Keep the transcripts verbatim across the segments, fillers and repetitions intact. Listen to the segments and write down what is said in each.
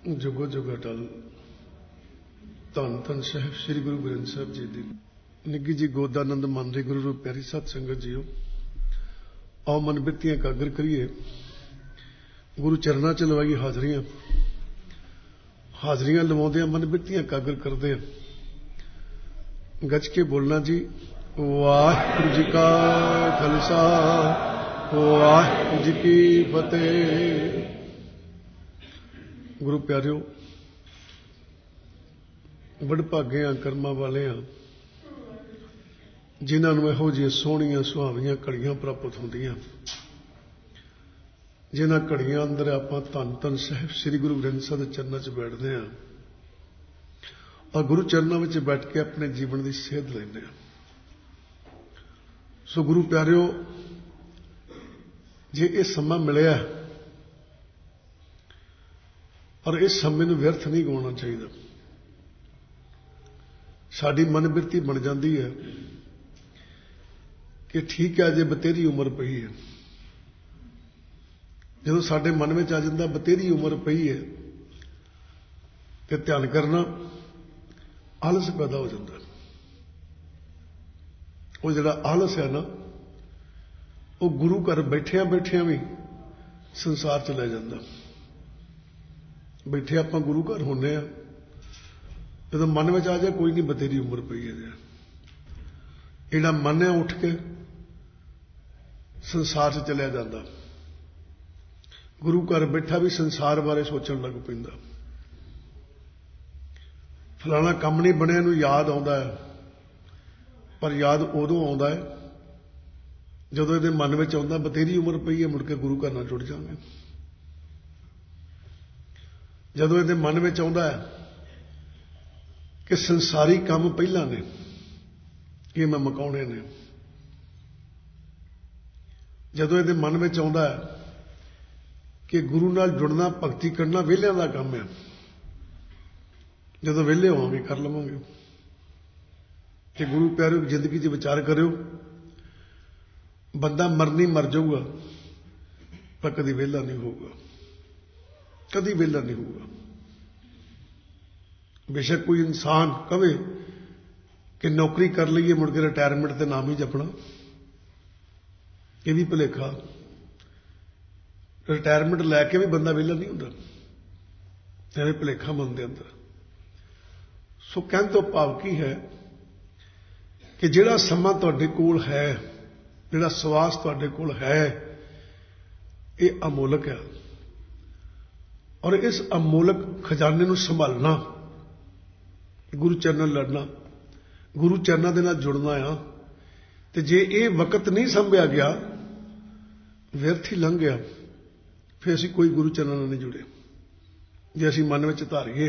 जुगो जुग अटल धन धन साहिब श्री गुरु ग्रंथ साहिब जी की निੱਘੀ जी गोदानंद मन रे गुरु रूप प्यारी सत संगत जीओ आओ मन बिरतियां कागर करिए गुरु चरणा च लवाई हाजरियां हाजरियां लवाउंदे मन बिरतियां कागर करदे गज के बोलना जी वाहिगुरू जी का खालसा वाहिगुरू जी की फतेह। गुरु प्यारिओ वडभागे आ कर्मां वाले आ जिन्हां नूं इहो जिहियां सोहणियां सुहावणियां घड़ियां प्राप्त होंदियां जिन्हां घड़ियां अंदर आपां धन धन साहिब श्री गुरु ग्रंथ साहिब दे चरनां च बैठदे आ और गुरु चरनां विच बैठ के अपने जीवन की सेध लैंदे आ। सो गुरु प्यारिओ जे ये समा मिलिया और इस समय नूं व्यर्थ नहीं गवाउणा चाहिए। साडी मन बिरती बन जाती है कि ठीक है अजे बतेरी उम्र पई है, जदों साडे मन में आ जांदा बतेरी उम्र पई है तो ध्यान करना आलस पैदा हो जाता। वो जिहड़ा आलस है ना वो गुरु घर बैठिया बैठिया भी संसार च लै जांदा। बैठे आप गुरु घर होने जो मन में आ जाए कोई नहीं बतेरी उम्र पई है, इहड़ा मन है उठ के संसार से चलिया जाता। गुरु घर बैठा भी संसार बारे सोचण लग पैंदा। फलाना काम नहीं बनया नूं याद आउंदा है, पर याद उदों आउंदा है जदों इहदे मन में आउंदा बतेरी उम्र पई है मुड़ के गुरु घर नाल जुड़ जांगे। जदों इहदे मन में आउंदा है कि संसारी काम पहला ने कि मैं मुकाउणे ने, जदों इहदे मन में आउंदा है कि गुरु नाल जुड़ना भगती करना वेलियां दा काम है, जदों वेले होवांगे कर लवांगे। कि गुरु प्यारे जिंदगी च विचार करियो बंदा मरनी मर जाऊगा पर कभी वेला नहीं होगा, कभी वेला नहीं होगा। बेशक कोई इंसान कहे कि नौकरी कर लीए मुड़ के रिटायरमेंट के नाम ही जपना, यह भी भुलेखा। रिटायरमेंट लैके भी बंदा वेला नहीं होता, एवं भुलेखा मन के अंदर। सो कहने तो भाव की है कि जिहड़ा समा तुहाडे कोल है, जिहड़ा सवास तुहाडे कोल है, ये अमोलक है और इस अमोलक खजाने नूं संभालना, गुरु चरणों लड़ना, गुरु चरणों के नाल जुड़ना आ। ते जे ये वक्त नहीं संभया गया व्यर्थ ही लंघ गया फिर असीं कोई गुरु चरणों नाल नहीं जुड़े। जे असीं मन में धारीए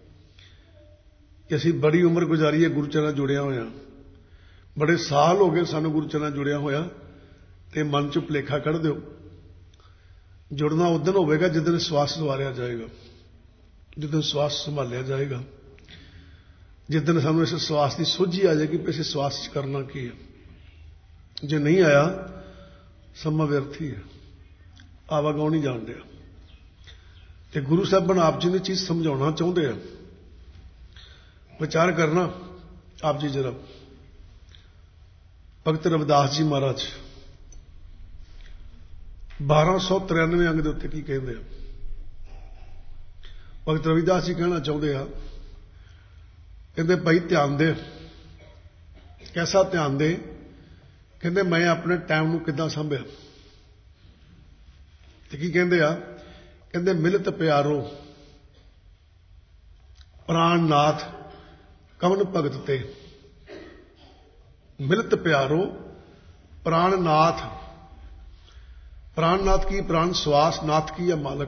कि असीं बड़ी उम्र गुजारीए गुरु चरणों जुड़िया होया, बड़े साल हो गए सानूं गुरु चरणों जुड़िया होया, ते मन चों भुलेखा कढ़ दिओ। जुड़ना उस दिन होगा जिस श्वास संवारिया जाएगा, जिस दिन श्वास संभालिया जाएगा, जिस दिन सानूं इस श्वास की सोझी आ जाएगी कि इस श्वास च करना की है। जे नहीं आया समा व्यर्थ ही है, आवागौन नहीं जान दिया। ते गुरु साहब आप जी ने चीज समझाना चाहते हैं, विचार करना। आप जी जरा भगत रविदास जी महाराज बारह सौ तिरानवे अंग के उत्ते की कहते हैं। भगत रविदास जी कहना चाहते हैं, कहते भाई ध्यान दे। कैसा ध्यान दे? कहते मैं अपने टाइम नूं किद्दां संभिया। ते की कहते आ? कहते मिलत प्यारो प्राण नाथ कवन भगत ते। मिलत प्यारो प्राण नाथ, प्राणनाथ की प्राण श्वास, नाथ की है मालक।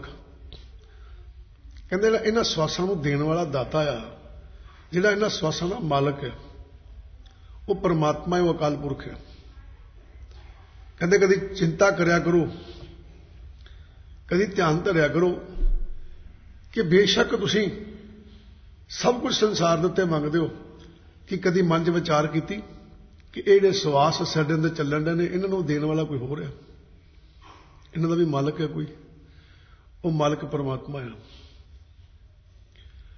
कहते इन्हां श्वासां नूं देण वाला दाता आ, जिहड़ा इन्हां श्वासां दा मालक है वो परमात्मा है, वो अकाल पुरख है। कहते कदी चिंता करया करो, कदी ध्यान धरिया करो कि बेशक तुसीं सब कुछ संसार दे उत्ते मंगदे हो, कि कदी मन च विचार कीती कि ये जिहड़े श्वास साडे अंदर चलण दे ने इन्हां नूं देण वाला कोई होर है, इन्हां दा भी मालक है कोई, वो मालक परमात्मा है।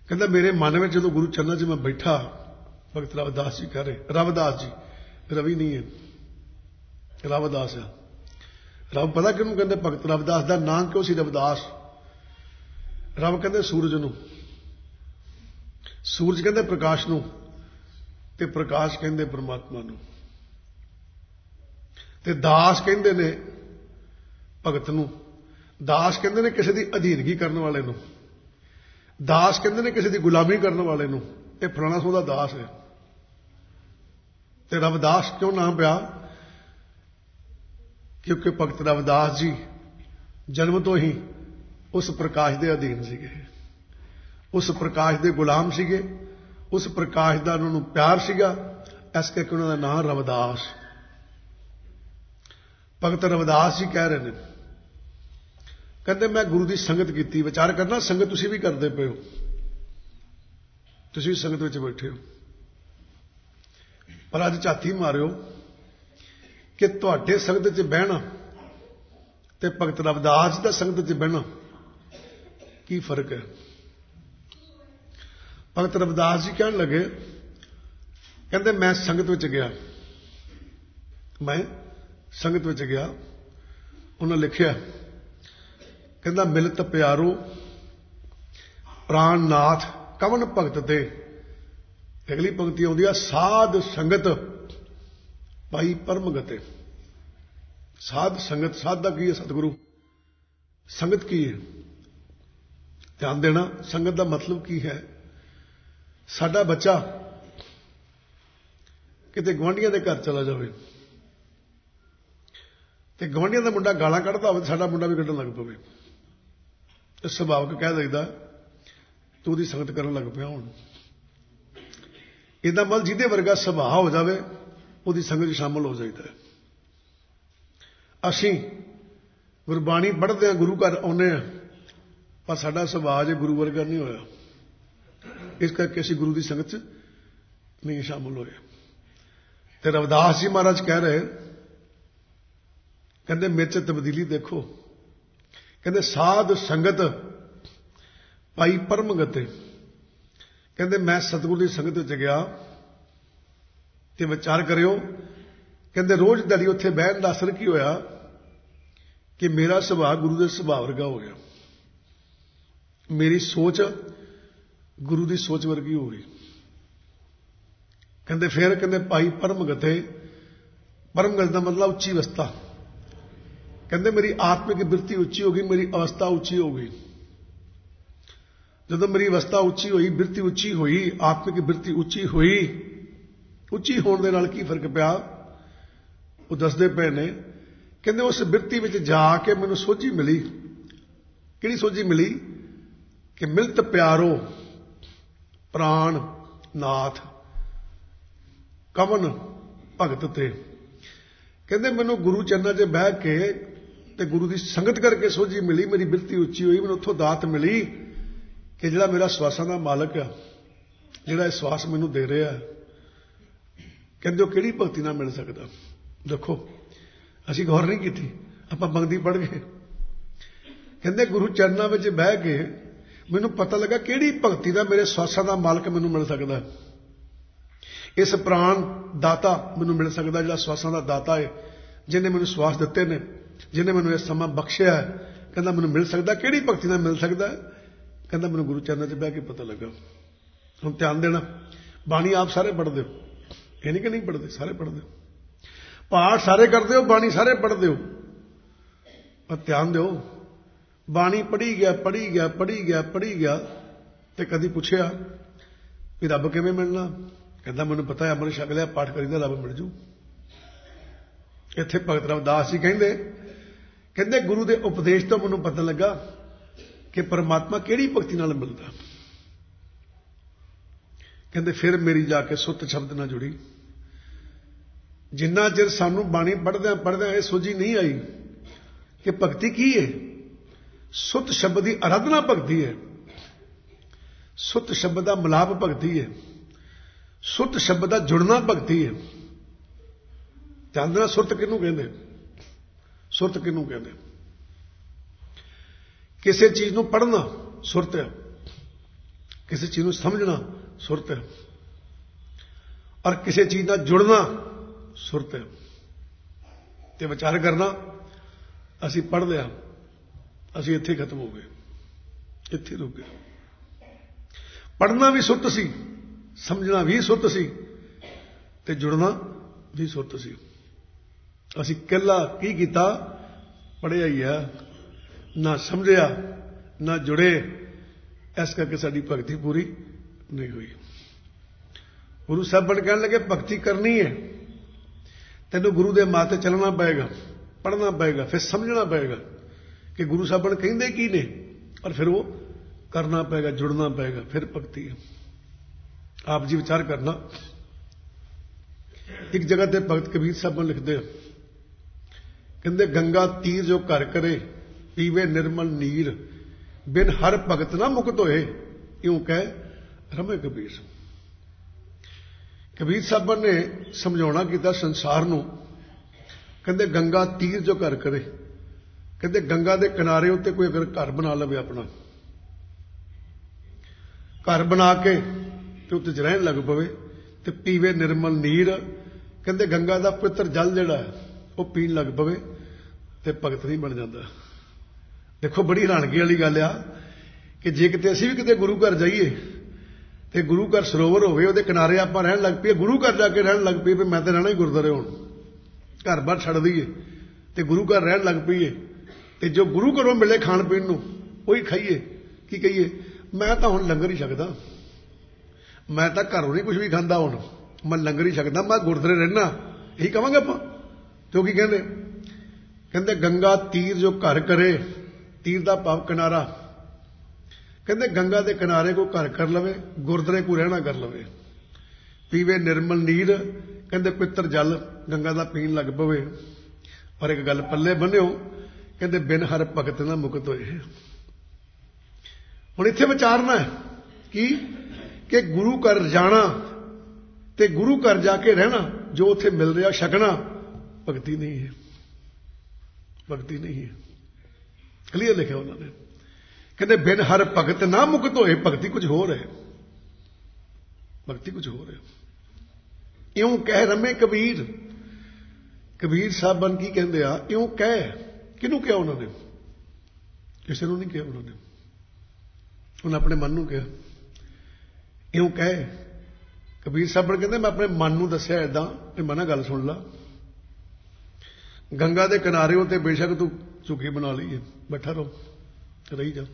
ਕਹਿੰਦਾ ਮੇਰੇ ਮਨ ਵਿੱਚ ਜਦੋਂ ਗੁਰੂ ਚਰਨਾਂ 'ਚ ਮੈਂ ਬੈਠਾ, ਭਗਤ ਰਵਿਦਾਸ ਜੀ ਕਹਿ ਰਹੇ, ਰਵਿਦਾਸ ਜੀ, ਰਵੀ ਨਹੀਂ ਹੈ, ਰਵਿਦਾਸ ਆ। ਰਵ ਪਤਾ ਕਿਹਨੂੰ ਕਹਿੰਦੇ? ਭਗਤ ਰਵਿਦਾਸ ਦਾ ਨਾਂ ਕਿਉਂ ਸੀ ਰਵਿਦਾਸ? ਰਵ ਕਹਿੰਦੇ ਸੂਰਜ ਨੂੰ, ਸੂਰਜ ਕਹਿੰਦੇ ਪ੍ਰਕਾਸ਼ ਨੂੰ, ਤੇ ਪ੍ਰਕਾਸ਼ ਕਹਿੰਦੇ ਪਰਮਾਤਮਾ ਨੂੰ, ਤੇ ਦਾਸ ਕਹਿੰਦੇ ਨੇ ਭਗਤ ਨੂੰ। ਦਾਸ ਕਹਿੰਦੇ ਨੇ ਕਿਸੇ ਦੀ ਅਧੀਨਗੀ ਕਰਨ ਵਾਲੇ ਨੂੰ, ਦਾਸ ਕਹਿੰਦੇ ਨੇ ਕਿਸੇ ਦੀ ਗੁਲਾਮੀ ਕਰਨ ਵਾਲੇ ਨੂੰ। ਇਹ ਫਲਾਣਾ ਸੋ ਦਾ ਦਾਸ ਹੈ। ਤੇ ਰਵਿਦਾਸ ਕਿਉਂ ਨਾਮ ਪਿਆ? ਕਿਉਂਕਿ ਭਗਤ ਰਵਿਦਾਸ ਜੀ ਜਨਮ ਤੋਂ ਹੀ ਉਸ ਪ੍ਰਕਾਸ਼ ਦੇ ਅਧੀਨ ਸੀਗੇ, ਉਸ ਪ੍ਰਕਾਸ਼ ਦੇ ਗੁਲਾਮ ਸੀਗੇ, ਉਸ ਪ੍ਰਕਾਸ਼ ਦਾ ਉਹਨਾਂ ਨੂੰ ਪਿਆਰ ਸੀਗਾ, ਇਸ ਕਰਕੇ ਉਹਨਾਂ ਦਾ ਨਾਮ ਰਵਿਦਾਸ। ਭਗਤ ਰਵਿਦਾਸ ਜੀ ਕਹਿ ਰਹੇ ਨੇ, ਕਹਿੰਦੇ ਮੈਂ ਗੁਰੂ ਦੀ ਸੰਗਤ ਕੀਤੀ। ਵਿਚਾਰ ਕਰਨਾ, ਸੰਗਤ ਤੁਸੀਂ ਵੀ ਕਰਦੇ ਪਏ ਹੋ, ਤੁਸੀਂ ਵੀ ਸੰਗਤ ਵਿੱਚ ਬੈਠੇ ਹੋ, ਪਰ ਅੱਜ ਝਾਤੀ ਮਾਰਿਓ ਕਿ ਤੁਹਾਡੇ ਸੰਗਤ 'ਚ ਬਹਿਣਾ ਤੇ ਭਗਤ ਰਵਿਦਾਸ ਦਾ ਸੰਗਤ 'ਚ ਬਹਿਣਾ ਕੀ ਫਰਕ ਹੈ? ਭਗਤ ਰਵਿਦਾਸ ਜੀ ਕਹਿਣ ਲੱਗੇ, ਕਹਿੰਦੇ ਮੈਂ ਸੰਗਤ ਵਿੱਚ ਗਿਆ, ਮੈਂ ਸੰਗਤ ਵਿੱਚ ਗਿਆ। ਉਹਨਾਂ ਲਿਖਿਆ, ਕਹਿੰਦਾ ਮਿਲਤ ਪਿਆਰੋ ਪ੍ਰਾਣ ਨਾਥ ਕਵਨ ਭਗਤ ਤੇ। ਅਗਲੀ ਪੰਕਤੀ ਆਉਂਦੀ ਆ, ਸਾਧ ਸੰਗਤ ਪਾਈ ਪਰਮ ਗਤੇ। ਸਾਧ ਸੰਗਤ, ਸਾਧ ਦਾ ਕੀ ਹੈ? ਸਤਿਗੁਰੂ। ਸੰਗਤ ਕੀ ਹੈ? ਧਿਆਨ ਦੇਣਾ, ਸੰਗਤ ਦਾ ਮਤਲਬ ਕੀ ਹੈ? ਸਾਡਾ ਬੱਚਾ ਕਿਤੇ ਗੁਆਂਢੀਆਂ ਦੇ ਘਰ ਚਲਾ ਜਾਵੇ ਤੇ ਗੁਆਂਢੀਆਂ ਦਾ ਮੁੰਡਾ ਗਾਲਾਂ ਕੱਢਦਾ ਹੋਵੇ, ਸਾਡਾ ਮੁੰਡਾ ਵੀ ਕੱਢਣ ਲੱਗ ਪਵੇ, ਤੇ ਸੁਭਾਵਕ ਕਹਿ ਦਿੰਦਾ ਤੂੰ ਉਹਦੀ ਸੰਗਤ ਕਰਨ ਲੱਗ ਪਿਆ। ਹੁਣ ਇਹਦਾ ਮਤਲਬ ਜਿਹਦੇ ਵਰਗਾ ਸੁਭਾਅ ਹੋ ਜਾਵੇ ਉਹਦੀ ਸੰਗਤ 'ਚ ਸ਼ਾਮਲ ਹੋ ਜਾਈਦਾ ਹੈ। ਅਸੀਂ ਗੁਰਬਾਣੀ ਪੜ੍ਹਦੇ ਹਾਂ, ਗੁਰੂ ਘਰ ਆਉਂਦੇ ਹਾਂ, ਪਰ ਸਾਡਾ ਸੁਭਾਅ ਜੇ ਗੁਰੂ ਵਰਗਾ ਨਹੀਂ ਹੋਇਆ, ਇਸ ਕਰਕੇ ਅਸੀਂ ਗੁਰੂ ਦੀ ਸੰਗਤ 'ਚ ਨਹੀਂ ਸ਼ਾਮਲ ਹੋਏ। ਤੇ ਰਵਿਦਾਸ ਜੀ ਮਹਾਰਾਜ ਕਹਿ ਰਹੇ, ਕਹਿੰਦੇ ਮੇਰੇ 'ਚ ਤਬਦੀਲੀ ਦੇਖੋ। ਕਹਿੰਦੇ ਸਾਧ ਸੰਗਤ ਪਾਈ ਪਰਮ ਗਤੇ। ਕਹਿੰਦੇ ਮੈਂ ਸਤਿਗੁਰੂ ਦੀ ਸੰਗਤ ਵਿੱਚ ਗਿਆ ਤੇ ਵਿਚਾਰ ਕਰਿਓ, ਕਹਿੰਦੇ ਰੋਜ਼ ਦਿਹਾੜੀ ਉੱਥੇ ਬਹਿਣ ਦਾ ਅਸਰ ਕੀ ਹੋਇਆ ਕਿ ਮੇਰਾ ਸੁਭਾਅ ਗੁਰੂ ਦੇ ਸੁਭਾਅ ਵਰਗਾ ਹੋ ਗਿਆ, ਮੇਰੀ ਸੋਚ ਗੁਰੂ ਦੀ ਸੋਚ ਵਰਗੀ ਹੋ ਗਈ। ਕਹਿੰਦੇ ਫਿਰ ਕਹਿੰਦੇ ਪਾਈ ਪਰਮ ਗਤੇ। ਪਰਮ ਗਤ ਦਾ ਮਤਲਬ ਉੱਚੀ ਅਵਸਥਾ। ਕਹਿੰਦੇ ਮੇਰੀ ਆਤਮਿਕ ਬਿਰਤੀ ਉੱਚੀ ਹੋ ਗਈ, ਮੇਰੀ ਅਵਸਥਾ ਉੱਚੀ ਹੋ ਗਈ। ਜਦੋਂ ਮੇਰੀ ਅਵਸਥਾ ਉੱਚੀ ਹੋਈ, ਬਿਰਤੀ ਉੱਚੀ ਹੋਈ, ਆਤਮਿਕ ਬਿਰਤੀ ਉੱਚੀ ਹੋਈ, ਉੱਚੀ ਹੋਣ ਦੇ ਨਾਲ ਕੀ ਫਰਕ ਪਿਆ? ਉਹ ਦੱਸਦੇ ਪਏ ਨੇ, ਕਹਿੰਦੇ ਉਸ ਬਿਰਤੀ ਵਿੱਚ ਜਾ ਕੇ ਮੈਨੂੰ ਸੋਝੀ ਮਿਲੀ। ਕਿਹੜੀ ਸੋਝੀ ਮਿਲੀ? ਕਿ ਮਿਲਤ ਪਿਆਰੋ ਪ੍ਰਾਣ ਨਾਥ ਕਵਨ ਭਗਤ ਤੇ। ਕਹਿੰਦੇ ਮੈਨੂੰ ਗੁਰੂ ਚਰਨਾਂ 'ਚ ਬਹਿ ਕੇ ਤੇ ਗੁਰੂ ਦੀ ਸੰਗਤ ਕਰਕੇ ਸੋਝੀ ਮਿਲੀ, ਮੇਰੀ ਬਿਰਤੀ ਉੱਚੀ ਹੋਈ, ਮੈਨੂੰ ਉੱਥੋਂ ਦਾਤ ਮਿਲੀ ਕਿ ਜਿਹੜਾ ਮੇਰਾ ਸਵਾਸਾਂ ਦਾ ਮਾਲਕ ਆ, ਜਿਹੜਾ ਇਹ ਸਵਾਸ ਮੈਨੂੰ ਦੇ ਰਿਹਾ, ਕਹਿੰਦੇ ਉਹ ਕਿਹੜੀ ਭਗਤੀ ਨਾਲ ਮਿਲ ਸਕਦਾ? ਦੇਖੋ ਅਸੀਂ ਗੌਰ ਨਹੀਂ ਕੀਤੀ, ਆਪਾਂ ਬੰਗਦੀ ਪੜ੍ਹ ਗਏ। ਕਹਿੰਦੇ ਗੁਰੂ ਚਰਨਾਂ ਵਿੱਚ ਬਹਿ ਕੇ ਮੈਨੂੰ ਪਤਾ ਲੱਗਾ ਕਿਹੜੀ ਭਗਤੀ ਨਾਲ ਮੇਰੇ ਸਵਾਸਾਂ ਦਾ ਮਾਲਕ ਮੈਨੂੰ ਮਿਲ ਸਕਦਾ। ਇਸ ਪ੍ਰਾਣ ਦਾਤਾ ਮੈਨੂੰ ਮਿਲ ਸਕਦਾ, ਜਿਹੜਾ ਸਵਾਸਾਂ ਦਾ ਦਾਤਾ ਹੈ, ਜਿਹਨੇ ਮੈਨੂੰ ਸਵਾਸ ਦਿੱਤੇ ਨੇ, ਜਿਹਨੇ ਮੈਨੂੰ ਇਹ ਸਮਾਂ ਬਖਸ਼ਿਆ ਹੈ। ਕਹਿੰਦਾ ਮੈਨੂੰ ਮਿਲ ਸਕਦਾ, ਕਿਹੜੀ ਭਗਤੀ ਨਾਲ ਮਿਲ ਸਕਦਾ? ਕਹਿੰਦਾ ਮੈਨੂੰ ਗੁਰੂ ਚਰਨਾਂ 'ਚ ਬਹਿ ਕੇ ਪਤਾ ਲੱਗਾ। ਹੁਣ ਧਿਆਨ ਦੇਣਾ, ਬਾਣੀ ਆਪ ਸਾਰੇ ਪੜ੍ਹਦੇ ਹੋ, ਇਹ ਨਹੀਂ ਕਿ ਨਹੀਂ ਪੜ੍ਹਦੇ, ਸਾਰੇ ਪੜ੍ਹਦੇ ਹੋ, ਪਾਠ ਸਾਰੇ ਕਰਦੇ ਹੋ, ਬਾਣੀ ਸਾਰੇ ਪੜ੍ਹਦੇ ਹੋ, ਪਰ ਧਿਆਨ ਦਿਓ, ਬਾਣੀ ਪੜ੍ਹੀ ਗਿਆ ਪੜ੍ਹੀ ਗਿਆ ਪੜ੍ਹੀ ਗਿਆ ਪੜ੍ਹੀ ਗਿਆ ਤੇ ਕਦੀ ਪੁੱਛਿਆ ਵੀ ਰੱਬ ਕਿਵੇਂ ਮਿਲਣਾ? ਕਹਿੰਦਾ ਮੈਨੂੰ ਪਤਾ ਹੈ, ਅੰਮ੍ਰਿਤ ਛਕ ਲਿਆ, ਪਾਠ ਕਰੀਦਾ, ਰੱਬ ਮਿਲ ਜੂ। ਇੱਥੇ ਭਗਤ ਰਵਿਦਾਸ ਜੀ ਕਹਿੰਦੇ, ਕਹਿੰਦੇ ਗੁਰੂ ਦੇ ਉਪਦੇਸ਼ ਤੋਂ ਮੈਨੂੰ ਪਤਾ ਲੱਗਾ ਕਿ ਪਰਮਾਤਮਾ ਕਿਹੜੀ ਭਗਤੀ ਨਾਲ ਮਿਲਦਾ। ਕਹਿੰਦੇ ਫਿਰ ਮੇਰੀ ਜਾ ਕੇ ਸੁੱਤ ਸ਼ਬਦ ਨਾਲ ਜੁੜੀ। ਜਿੰਨਾ ਚਿਰ ਸਾਨੂੰ ਬਾਣੀ ਪੜ੍ਹਦਿਆਂ ਪੜ੍ਹਦਿਆਂ ਇਹ ਸੋਝੀ ਨਹੀਂ ਆਈ ਕਿ ਭਗਤੀ ਕੀ ਹੈ, ਸੁੱਤ ਸ਼ਬਦ ਦੀ ਅਰਾਧਨਾ ਭਗਤੀ ਹੈ, ਸੁੱਤ ਸ਼ਬਦ ਦਾ ਮਿਲਾਪ ਭਗਤੀ ਹੈ, ਸੁੱਤ ਸ਼ਬਦ ਦਾ ਜੁੜਨਾ ਭਗਤੀ ਹੈ। ਧਿਆਨ ਦੇਣਾ, ਸੁਰਤ ਕਿਹਨੂੰ ਕਹਿੰਦੇ? ਸੁਰਤ ਕਿਹਨੂੰ ਕਹਿੰਦੇ? ਕਿਸੇ ਚੀਜ਼ ਨੂੰ ਪੜ੍ਹਨਾ ਸੁਰਤ ਹੈ, किसी चीज़ को समझना सुरत है, और किसी चीज़ नाल जुड़ना सुरत है। ते विचार करना असी पढ़ लिया, असी इत्थे खत्म हो गए, इत्थे रुक गए। पढ़ना भी सुरत सी, समझना भी सुरत सी, ते जुड़ना भी सुरत सी। असी कला की कीता, पढ़िया ही है, ना समझिया ना जुड़े, इस करके साडी भगती पूरी नहीं हुई। गुरु साहब कहने लगे भगती करनी है, तेनों गुरु दे माते चलना पएगा, पढ़ना पएगा, फिर समझना पएगा कि गुरु साहब कहंदे की ने, और फिर वो करना पएगा, जुड़ना पएगा, फिर भगती है। आप जी विचार करना, एक जगह ते भगत कबीर साहब लिखते हैं, कहते गंगा तीर जो घर करे पीवे निर्मल नीर, बिन हर भगत ना मुक्त होए, यूं कह रमे कबीर। कबीर साहब ने समझाना किया संसार नूं, कहते गंगा तीर जो घर करे, कहते गंगा के किनारे उत्ते कोई अगर घर बना लवे, अपना घर बना के ते उत्ते च रहन लग पवे, ते पीवे निर्मल नीर, कहते गंगा का पवित्र जल जिहड़ा है वो पीण लग पवे, ते भगत नहीं बन जाता। देखो बड़ी हैरानगी वाली गल आ कि जे किते असीं भी किते गुरु घर जाइए ते गुरु घर सरोवर होवे, उहदे किनारे आपां रहन लग पईए, गुरु घर जाके रहन लग पईए, मैं तो रहना ही गुरुद्वारे हुण, घर बार छड्ड दईए ते गुरु घर रहन लग पईए, ते जो गुरु घरों मिले खाण पीण नूं उही खाइए, की कहिए मैं तो हुण लंगर ही छकदा, मैं तो घरों नहीं कुछ भी खांदा, हुण मैं लंगर ही छकदा, मैं गुरुद्वारे रहना, यही कहांगे आपां। क्यों की कहंदे, कहंदे गंगा तीर जो घर करे, तीर दा भाव किनारा, कहते गंगा के किनारे को घर कर लवे, गुरुद्वारे को रहना कर लवे, पीवे निर्मल नीर, कहते पवित्र जल गंगा का पीन लग पवे, और एक गल पल्ले बन्नियो, कहते बिन हर भगत ना मुक्त होए। हुण इत्थे विचारना है कि कि गुरु घर जाना ते गुरु घर जाके रहना, जो उत्थे मिल रहा छकना, भगती नहीं है, भगती नहीं है। क्लीयर लिखा उन्होंने, कहते बिन हर भगत ना मुक्त होए, भगती कुछ हो रहे, भगती कुछ हो रहे। इउं कह रमे कबीर, कबीर साहब बन की कहते आ, इउं कह, किनू कहा उन्होंने, किसी को नहीं कहा उन्होंने, उन्हें अपने मन को कहा, इउं कह। कबीर साहब कहते मैं अपने मन को दसिया इदा, मना गल सुन ला, गंगा के किनारे होते बेशक तू झुग्गी बना ली है, बैठा रहो, रही जा,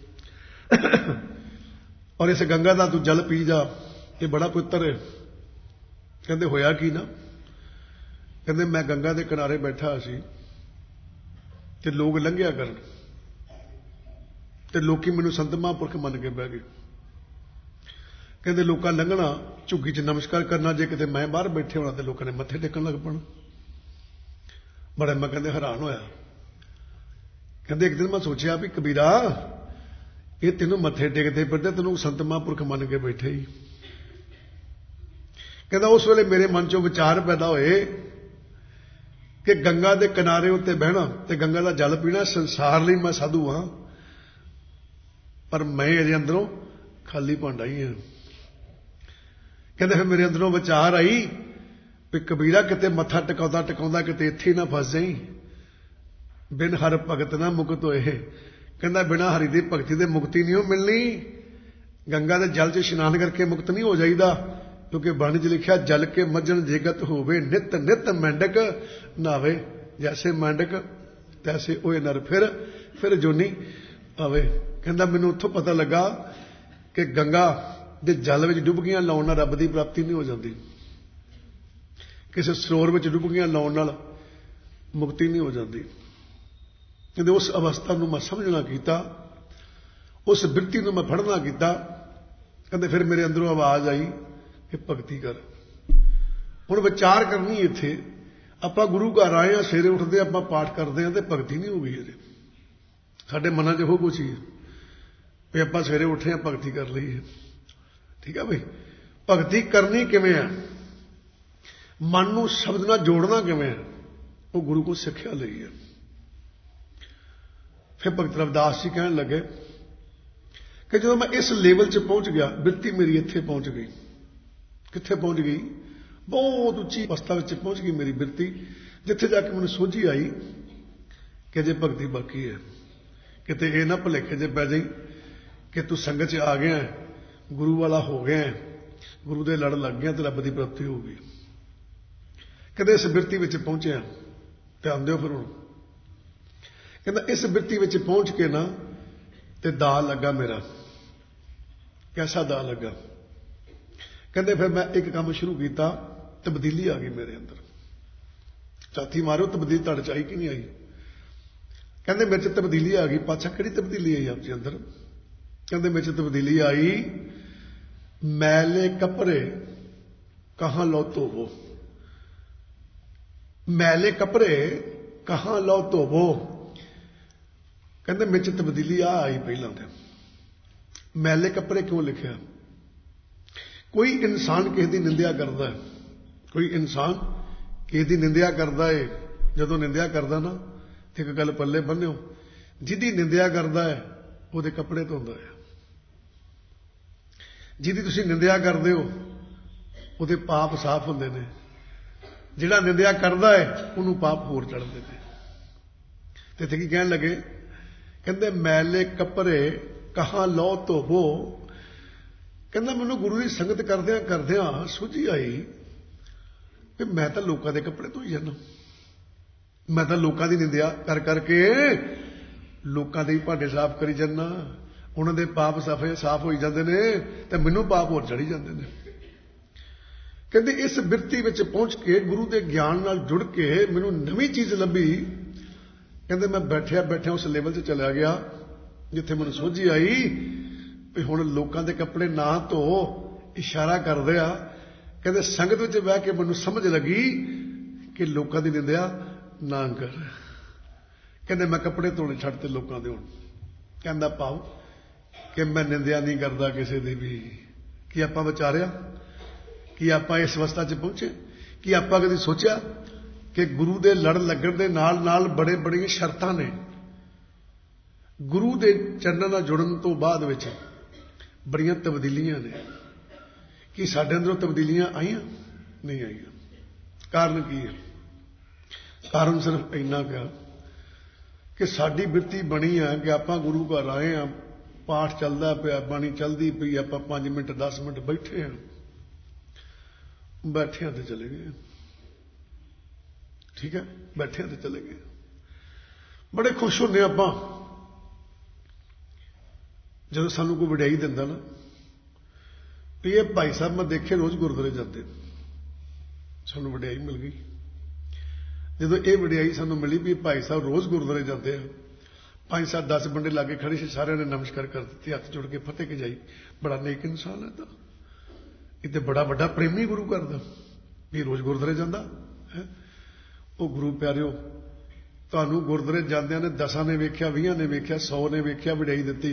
और इस गंगा का तू जल पी जा, ये बड़ा पवित्र है। कहते होया की ना, कहते मैं गंगा के किनारे बैठा सी ते लोग लंघिया करन, ते लोकी मैनू संत महापुरख मन के बह गए। कहते लोग लंघना, झुग्गी च नमस्कार करना, जे किते मैं बाहर बैठे होना तो लोगों ने मत्थे टेकन लग पना। बड़ा मैं कहते हैरान होया, कहते एक दिन मैं सोचा भी कबीरा ये तेनों मत्थे टेकते फिरदे, तेनों संत महापुरख मन के बैठे ही। कहता उस वेले मेरे मन चो विचार पैदा होए कि गंगा के किनारे उत्ते बहना ते गंगा का जल पीना, संसार लिए मैं साधु हाँ, पर मैं अजे अंदरों खाली भांडा ही हाँ। कहते फिर मेरे अंदरों विचार आई भी कबीरा किते मत्था टिकाउंदा टिकाउंदा किते इत्थे ना फस जाई, बिन हर भगत ना मुक्त होए। कहता बिना हरि दी भगती दे मुक्ति नहीं हो मिलनी, गंगा के जल च इशनान करके मुक्त नहीं हो जाईदा, क्योंकि बाणी च लिखा जल के मज्जन जेगत होवे, नित नित मेंढक नहावे, जैसे मेंढक तैसे होए नर फिर फिर जोनी आवे। कहता मैनू उत्थों पता लगा कि गंगा के जल में डुबकियां लाउण नाल रब की प्राप्ति नहीं हो जाती, किसी सरोवर में डुबकियां लाउण नाल मुक्ति नहीं हो जाती। कहते उस अवस्था को मैं समझना किया, उस वृत्ति को मैं फड़ना किया। कहते फिर मेरे अंदरों आवाज आई कि भगती कर। हुण विचार करनी इत्थे, आपां गुरु घर आए हैं, सवेरे उठते आपां पाठ करते हैं तो भगती नहीं हो गई अजे, साडे मनां च इहो कुछ ही है भी आपां सवेरे उठे हैं भगती कर ली है। ठीक है भाई, भगती करनी किवें है, मन नूं शब्द नाल जोड़ना किवें है, वो गुरु को सिक्ख्या लई है। फिर भगत रविदास जी कहने लगे कि जो मैं इस लेवल च पहुंच गया, बिरती मेरी इत्थे पहुंच गई। कित्थे पहुंच गई? बहुत उच्ची अवस्था में पहुंच गई मेरी बिरती, जिथे जाके मैंने सोझी आई कि अजे भगती बाकी है। किते ये ना भुलेखे जे पै जाई कि तू संगत च आ गया, गुरु वाला हो गया, गुरु दे लड़ लग गया, तो रब की प्राप्ति होगी। कदे इस बिरती में पहुंचे, ध्यान दो फिर हूं। कहता इस बिरती में पहुंच के ना ते दा लगा मेरा। कैसा दा लगा? कहते फिर मैं एक काम शुरू किया, तब्दीली आ गई मेरे अंदर। छाती मारो, तब्दीली तुहाडे च आई कि नहीं आई? कहते मेरे च तब्दीली आ गई। पाछा किहड़ी तब्दीली आई आप जी अंदर? कहते मेरे च तब्दीली आई, मैले कपड़े कहां लो धोवो। मैले कपड़े कहां लो धोवो। कहते मेरे च तब्दीली आ आई। पहला तो मैले कपड़े क्यों लिखा? कोई इंसान किसी की निंदा करता है, कोई इंसान किसी की निंदा करता है, जदों निंदा करता ना तो एक गल पल्ले बन्नो, जिहदी निंदा करता है वो कपड़े धोंदा है, जिहदी तुसीं निंदा करते हो वो पाप साफ होंदे ने, जिहड़ा निंदा करता है उन्होंने पाप होर चढ़ते हैं। तो इत्थे की कहण लगे? कहते मैले कपड़े कहां लो धोवो। कहता मैनू गुरु की संगत करदियां करदियां सुझी आई कि मैं तो लोगों के कपड़े धोई जाना, मैं तो लोगों की निंदा कर करके लोगों के भांडे साफ करी जाना, उन्होंने पाप सफे साफ हो जाते हैं तो मैनू पाप होर चढ़ी जाते हैं। कहते इस बिरती में पहुंच के गुरु के ज्ञान नाल जुड़ के मैनू नवी चीज लभी। कहते मैं बैठिया बैठिया उस लेवल से चला गया जिथे मैनू सोझी आई भी हुण लोगों के कपड़े ना धो, इशारा कर दिया। कहते संगत में बह के मैनू समझ लगी कि लोगों की निंदा ना कर। कहते मैं कपड़े धोने छड्डते लोगों के। हुण कहता भाव कि मैं निंदा नहीं करता किसी की भी। कि आपां विचारिया कि आपां इस अवस्था च पहुंचे? कि आपां कदी सोचा कि गुरु के लड़ लगन के नाल नाल बड़े बड़ियां शर्तां ने, गुरु के चरणों नाल जुड़न तो बाद विच बड़ियां तब्दीलियां ने, कि साडे अंदरों तब्दीलियां आईयां नहीं आईयां? कारण की है? कारण सिर्फ इन्ना क्या कि साडी बिरती बनी है कि आपां गुरु घर आए हैं, पाठ चलता पिया, बाणी चलती पई, आपां पांच मिनट दस मिनट बैठे हैं, बैठे तो चले गए। ठीक है, बैठे तो चले गए। बड़े खुश होने आपां जब सानू कोई वडियाई दिंदा ना भी ये भाई साहब मैं देखे रोज गुरुद्वारे जाते, सानू वडियाई मिल गई। जो ये वडियाई सानू मिली भी भाई साहब रोज गुरुद्वारे जाते हैं, पांच सात दस बंदे लागे खड़े से सारे ने नमस्कार कर दी, हथ जुड़ के फतेह के जाई। बड़ा नेक इंसान है, तो ये बड़ा बड़ा प्रेमी गुरु करदा भी रोज गुरुद्वारे जांदा है। वो गुरु प्यारिओ तुहानू गुरुद्वारे जांदियां ने दसां ने वेख्या, बीहां ने वेख्या, सौ ने वेख्या, वडियाई दित्ती।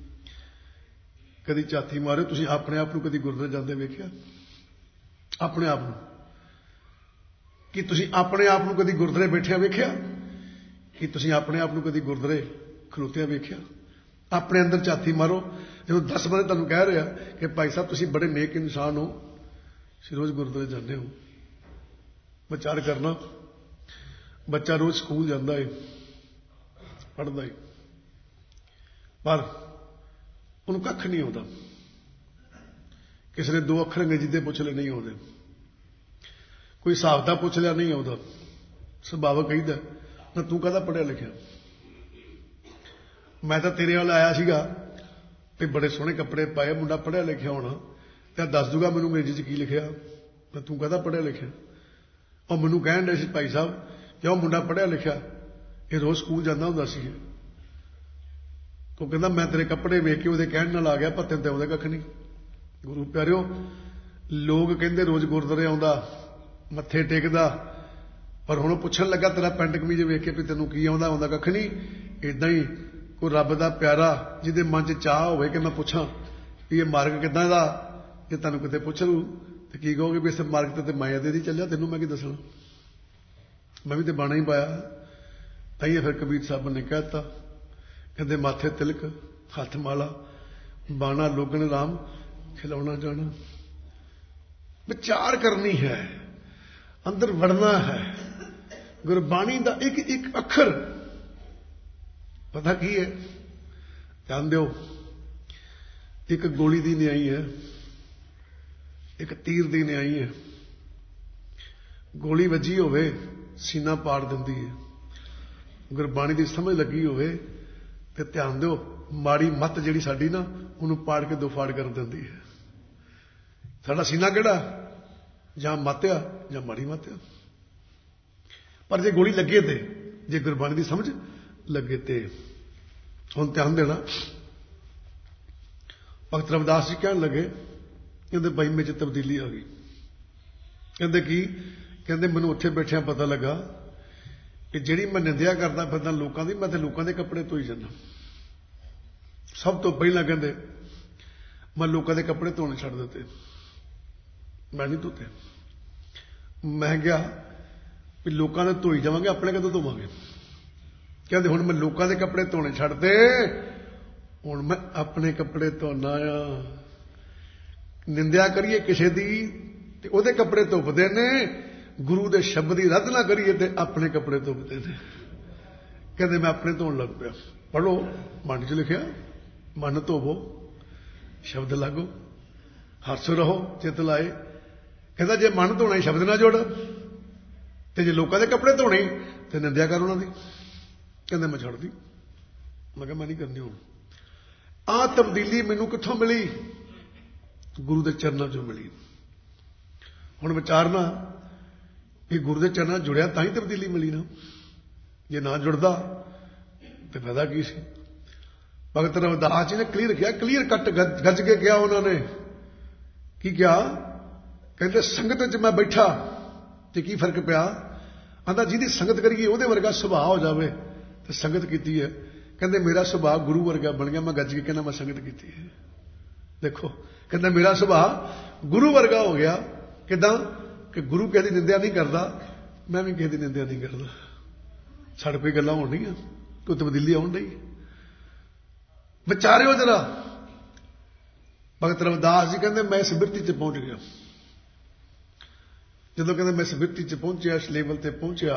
कदी झाती मारे तुसीं अपने आप नूं कदी गुरुद्वारे जांदे वेख्या? अपने आप नूं कि तुसीं अपने आप नूं कदी गुरुद्वारे बैठिया वेख्या? कि तुसीं अपने आप नूं कदी गुरुद्वारे खलोतिया वेख्या? अपने अंदर झाती मारो। जो दस बंदे तुहानूं कह रहे हैं कि भाई साहब तुसीं बड़े नेक इंसान हो, तुसीं रोज गुरुद्वारे जांदे हो, विचार करना। बच्चा रोज स्कूल जाता है, पढ़ता है, पर उन्होंने कख नहीं आता। किसी ने दो अखर अंग्रेजी दे पुछ ले नहीं आते, कोई हिसाब दा पुछ लिया नहीं आता। सुभावक कहीदा ना तू कहदा पढ़िया लिखिया। मैं तो तेरे वाल आया सीगा भी बड़े सोहने कपड़े पाए, मुंडा पढ़िया लिखिया होना, तो दस दूगा मैनू अंग्रेजी च की लिखिया, ना तू कहदा पढ़िया लिखिया। और मैनू कहण दे सी भाई साहब क्यों मुंडा पढ़िया लिखिया, ये रोज स्कूल जाता हुंदा सी। तो कहता मैं तेरे कपड़े वेख के वो कहण नाल आ गया, पर तेन तो आउंदा कख नहीं। गुरु प्यारिओ लोग कहंदे रोज गुरुद्वारे आउंदा, मत्थे टेकदा, पर हुण पुछण लगा तेरा पैंट कमीज वेख के भी तेनों की आउंदा? आउंदा कख नहीं। इदां ही कोई रब दा प्यारा जिहदे मन च चाह होवे कि मैं पुछां भी ये मार्ग किदां दा, जे तुहानूं किते पुछ लूं ते की कहोगे भी इस मार्ग ते मैं अदे दी चलिया, तैनूं मैं की दसणा, मैं भी तो बाणा ही पाया। ताइयों फिर कबीर साहब ने कहता, कहते माथे तिलक हथ माला ਬਾਣਾ ਲੋਗਣ ਰਾਮ ਖਿਲਾਉਣਾ ਜਾਣਾ। ਵਿਚਾਰ ਕਰਨੀ ਹੈ, ਅੰਦਰ ਵੜਨਾ ਹੈ। ਗੁਰਬਾਣੀ ਦਾ ਇੱਕ ਇੱਕ ਅੱਖਰ ਪਤਾ ਕੀ ਹੈ? ਧਿਆਨ ਦਿਓ। ਇੱਕ ਗੋਲੀ ਦੀ ਨਿਆਈ ਹੈ, ਇੱਕ ਤੀਰ ਦੀ ਨਿਆਈ ਹੈ। ਗੋਲੀ ਵੱਜੀ ਹੋਵੇ ਸੀਨਾ ਪਾੜ ਦਿੰਦੀ ਹੈ, ਗੁਰਬਾਣੀ ਦੀ ਸਮਝ ਲੱਗੀ ਹੋਵੇ ਤੇ ਧਿਆਨ ਦਿਓ, ਮਾੜੀ ਮੱਤ ਜਿਹੜੀ ਸਾਡੀ ਨਾ ਉਹਨੂੰ ਪਾੜ ਕੇ ਦੋ ਫਾੜ ਕਰ ਦਿੰਦੀ ਹੈ। ਸਾਡਾ ਸੀਨਾ ਕਿਹੜਾ? ਜਾਂ ਮੱਤ ਆ ਜਾਂ ਮਾੜੀ ਮੱਤ ਆ। ਪਰ ਜੇ ਗੋਲੀ ਲੱਗੇ ਤੇ, ਜੇ ਗੁਰਬਾਣੀ ਦੀ ਸਮਝ ਲੱਗੇ ਤੇ। ਹੁਣ ਧਿਆਨ ਦੇਣਾ, ਭਗਤ ਰਵਿਦਾਸ ਜੀ ਕਹਿਣ ਲੱਗੇ, ਕਹਿੰਦੇ ਬਹਿਮੇ 'ਚ ਤਬਦੀਲੀ ਆ ਗਈ। ਕਹਿੰਦੇ ਕੀ? ਕਹਿੰਦੇ ਮੈਨੂੰ ਉੱਥੇ ਬੈਠਿਆਂ ਪਤਾ ਲੱਗਾ ਕਿ ਜਿਹੜੀ ਮੈਂ ਨਿੰਦਿਆ ਕਰਦਾ ਫਿਰਦਾ ਲੋਕਾਂ ਦੀ, ਮੈਂ ਤੇ ਲੋਕਾਂ ਦੇ ਕੱਪੜੇ ਧੋਈ ਜਾਂਦਾ। ਸਭ ਤੋਂ ਪਹਿਲਾਂ ਕਹਿੰਦੇ ਮੈਂ ਲੋਕਾਂ ਦੇ ਕੱਪੜੇ ਧੋਣੇ ਛੱਡ ਦਿੱਤੇ, ਮੈਂ ਨਹੀਂ ਧੋਤੇ। ਮੈਂ ਕਿਹਾ ਵੀ ਲੋਕਾਂ ਦੇ ਧੋਈ ਜਾਵਾਂਗੇ, ਆਪਣੇ ਕਦੋਂ ਧੋਵਾਂਗੇ? ਕਹਿੰਦੇ ਹੁਣ ਮੈਂ ਲੋਕਾਂ ਦੇ ਕੱਪੜੇ ਧੋਣੇ ਛੱਡਦੇ, ਹੁਣ ਮੈਂ ਆਪਣੇ ਕੱਪੜੇ ਧੋਣਾ ਆ। ਨਿੰਦਿਆ ਕਰੀਏ ਕਿਸੇ ਦੀ ਤੇ ਉਹਦੇ ਕੱਪੜੇ ਧੁੱਪਦੇ ਨੇ, ਗੁਰੂ ਦੇ ਸ਼ਬਦ ਦੀ ਰੱਦ ਨਾ ਕਰੀਏ ਤੇ ਆਪਣੇ ਕੱਪੜੇ ਧੁੱਪਦੇ ਨੇ। ਕਹਿੰਦੇ ਮੈਂ ਆਪਣੇ ਧੋਣ ਲੱਗ ਪਿਆ। ਪੜ੍ਹੋ, ਮਨ 'ਚ ਲਿਖਿਆ, ਮਨ ਧੋਵੋ, ਸ਼ਬਦ ਲਾਗੋ, ਹੱਸ ਰਹੋ, ਚਿੱਤ ਲਾਏ। ਕਹਿੰਦਾ ਜੇ ਮਨ ਧੋਣਾ ਸ਼ਬਦ ਨਾ ਜੋੜ, ਤੇ ਜੇ ਲੋਕਾਂ ਦੇ ਕੱਪੜੇ ਧੋਣੇ ਤੇ ਨਿੰਦਿਆ ਕਰ ਉਹਨਾਂ ਦੀ। ਕਹਿੰਦੇ ਮੈਂ ਛੱਡਦੀ। ਮੈਂ ਕਿਹਾ ਮੈਂ ਨਹੀਂ ਕਰਨੀ। ਹੁਣ ਆਹ ਤਬਦੀਲੀ ਮੈਨੂੰ ਕਿੱਥੋਂ ਮਿਲੀ? ਗੁਰੂ ਦੇ ਚਰਨਾਂ 'ਚੋਂ ਮਿਲੀ। ਹੁਣ ਵਿਚਾਰਨਾ ਕਿ ਗੁਰੂ ਦੇ ਚਰਨਾਂ ਜੁੜਿਆ ਤਾਂ ਹੀ ਤਬਦੀਲੀ ਮਿਲੀ ਨਾ, ਜੇ ਨਾ ਜੁੜਦਾ ਤੇ ਫਾਇਦਾ ਕੀ ਸੀ? ਭਗਤ ਰਵਿਦਾਸ ਜੀ ਨੇ ਕਲੀਅਰ ਕਿਹਾ, ਕਲੀਅਰ ਕੱਟ ਗੱਜ ਕੇ ਕਿਹਾ ਉਹਨਾਂ ਨੇ। ਕੀ ਕਿਹਾ? ਕਹਿੰਦੇ ਸੰਗਤ 'ਚ ਮੈਂ ਬੈਠਾ ਤੇ ਕੀ ਫਰਕ ਪਿਆ? ਆਂਦਾ ਜਿਹਦੀ ਸੰਗਤ ਕਰੀਏ ਉਹਦੇ ਵਰਗਾ ਸੁਭਾਅ ਹੋ ਜਾਵੇ ਤੇ ਸੰਗਤ ਕੀਤੀ ਹੈ। ਕਹਿੰਦੇ ਮੇਰਾ ਸੁਭਾਅ ਗੁਰੂ ਵਰਗਾ ਬਣ ਗਿਆ। ਮੈਂ ਗੱਜ ਕੇ ਕਹਿੰਦਾ ਮੈਂ ਸੰਗਤ ਕੀਤੀ ਹੈ। ਦੇਖੋ, ਕਹਿੰਦਾ ਮੇਰਾ ਸੁਭਾਅ ਗੁਰੂ ਵਰਗਾ ਹੋ ਗਿਆ। ਕਿੱਦਾਂ? ਕਿ ਗੁਰੂ ਕਿਸੇ ਦੀ ਨਿੰਦਿਆ ਨਹੀਂ ਕਰਦਾ, ਮੈਂ ਵੀ ਕਿਸੇ ਦੀ ਨਿੰਦਿਆ ਨਹੀਂ ਕਰਦਾ। ਸਾਡੇ ਕੋਈ ਗੱਲਾਂ ਹੋਣ ਡਈਆਂ, ਕੋਈ ਤਬਦੀਲੀ ਆਉਣ ਡਈ। ਵਿਚਾਰਿਓ ਜਰਾ। ਭਗਤ ਰਵਿਦਾਸ ਜੀ ਕਹਿੰਦੇ ਮੈਂ ਇਸ ਬਿਰਤੀ 'ਚ ਪਹੁੰਚ ਗਿਆ। ਜਦੋਂ ਕਹਿੰਦੇ ਮੈਂ ਇਸ ਬਿਰਤੀ 'ਚ ਪਹੁੰਚਿਆ, ਇਸ ਲੈਵਲ ਤੇ ਪਹੁੰਚਿਆ,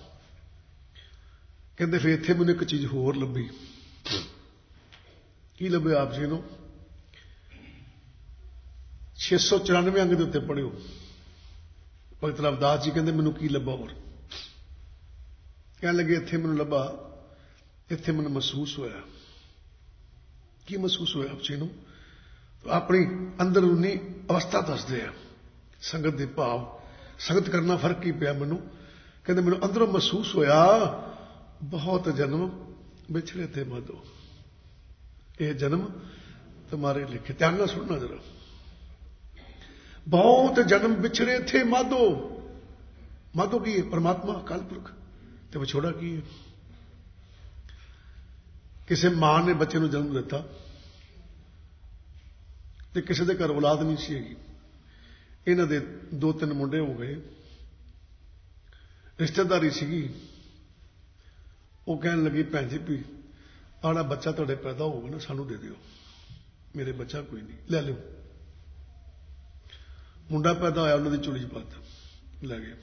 ਕਹਿੰਦੇ ਫਿਰ ਇੱਥੇ ਮੈਨੂੰ ਇੱਕ ਚੀਜ਼ ਹੋਰ ਲੱਭੀ। ਕੀ ਲੱਭਿਆ ਆਪ ਜੀ ਨੂੰ? ਛੇ ਸੌ ਚੁਰਾਨਵੇਂ ਅੰਗ ਦੇ ਉੱਤੇ ਪੜ੍ਹਿਓ। ਭਗਤ ਰਵਿਦਾਸ ਜੀ ਕਹਿੰਦੇ ਮੈਨੂੰ ਕੀ ਲੱਭਾ ਹੋਰ? ਕਹਿਣ ਲੱਗੇ ਇੱਥੇ ਮੈਨੂੰ ਲੱਭਾ, ਇੱਥੇ ਮੈਨੂੰ ਮਹਿਸੂਸ ਹੋਇਆ। ਕੀ ਮਹਿਸੂਸ ਹੋਇਆ ਆਪ ਜੀ ਨੂੰ? ਆਪਣੀ ਅੰਦਰੂਨੀ ਅਵਸਥਾ ਦੱਸਦੇ ਆ, ਸੰਗਤ ਦੇ ਭਾਵ। ਸੰਗਤ ਕਰਨਾ ਫਰਕ ਹੀ ਪਿਆ ਮੈਨੂੰ। ਕਹਿੰਦੇ ਮੈਨੂੰ ਅੰਦਰੋਂ ਮਹਿਸੂਸ ਹੋਇਆ, ਬਹੁਤ ਜਨਮ ਵਿਛੜੇ ਥੇ ਮਾਧੋ, ਇਹ ਜਨਮ तुम्हारे लिखे। ध्यान ਨਾਲ सुनना जरा। बहुत जन्म बिछड़े थे माधो। माधो की है? परमात्मा अकाल पुरख। ते विछोड़ा की है? किसी मां ने बच्चे को जन्म दिता ते किसी के घर औलाद नहीं सी हैगी। इन्हां दे दो तीन मुंडे हो गए, रिश्तेदारी सीगी। वो कहने लगी भैन जी भी आड़ा बच्चा तुहाडे पैदा होगा ना, सानू दे दिओ। मेरे बच्चा कोई नहीं, ले लो। मुंडा पैदा होया, उन्होंने झोली च पाता, लै गए।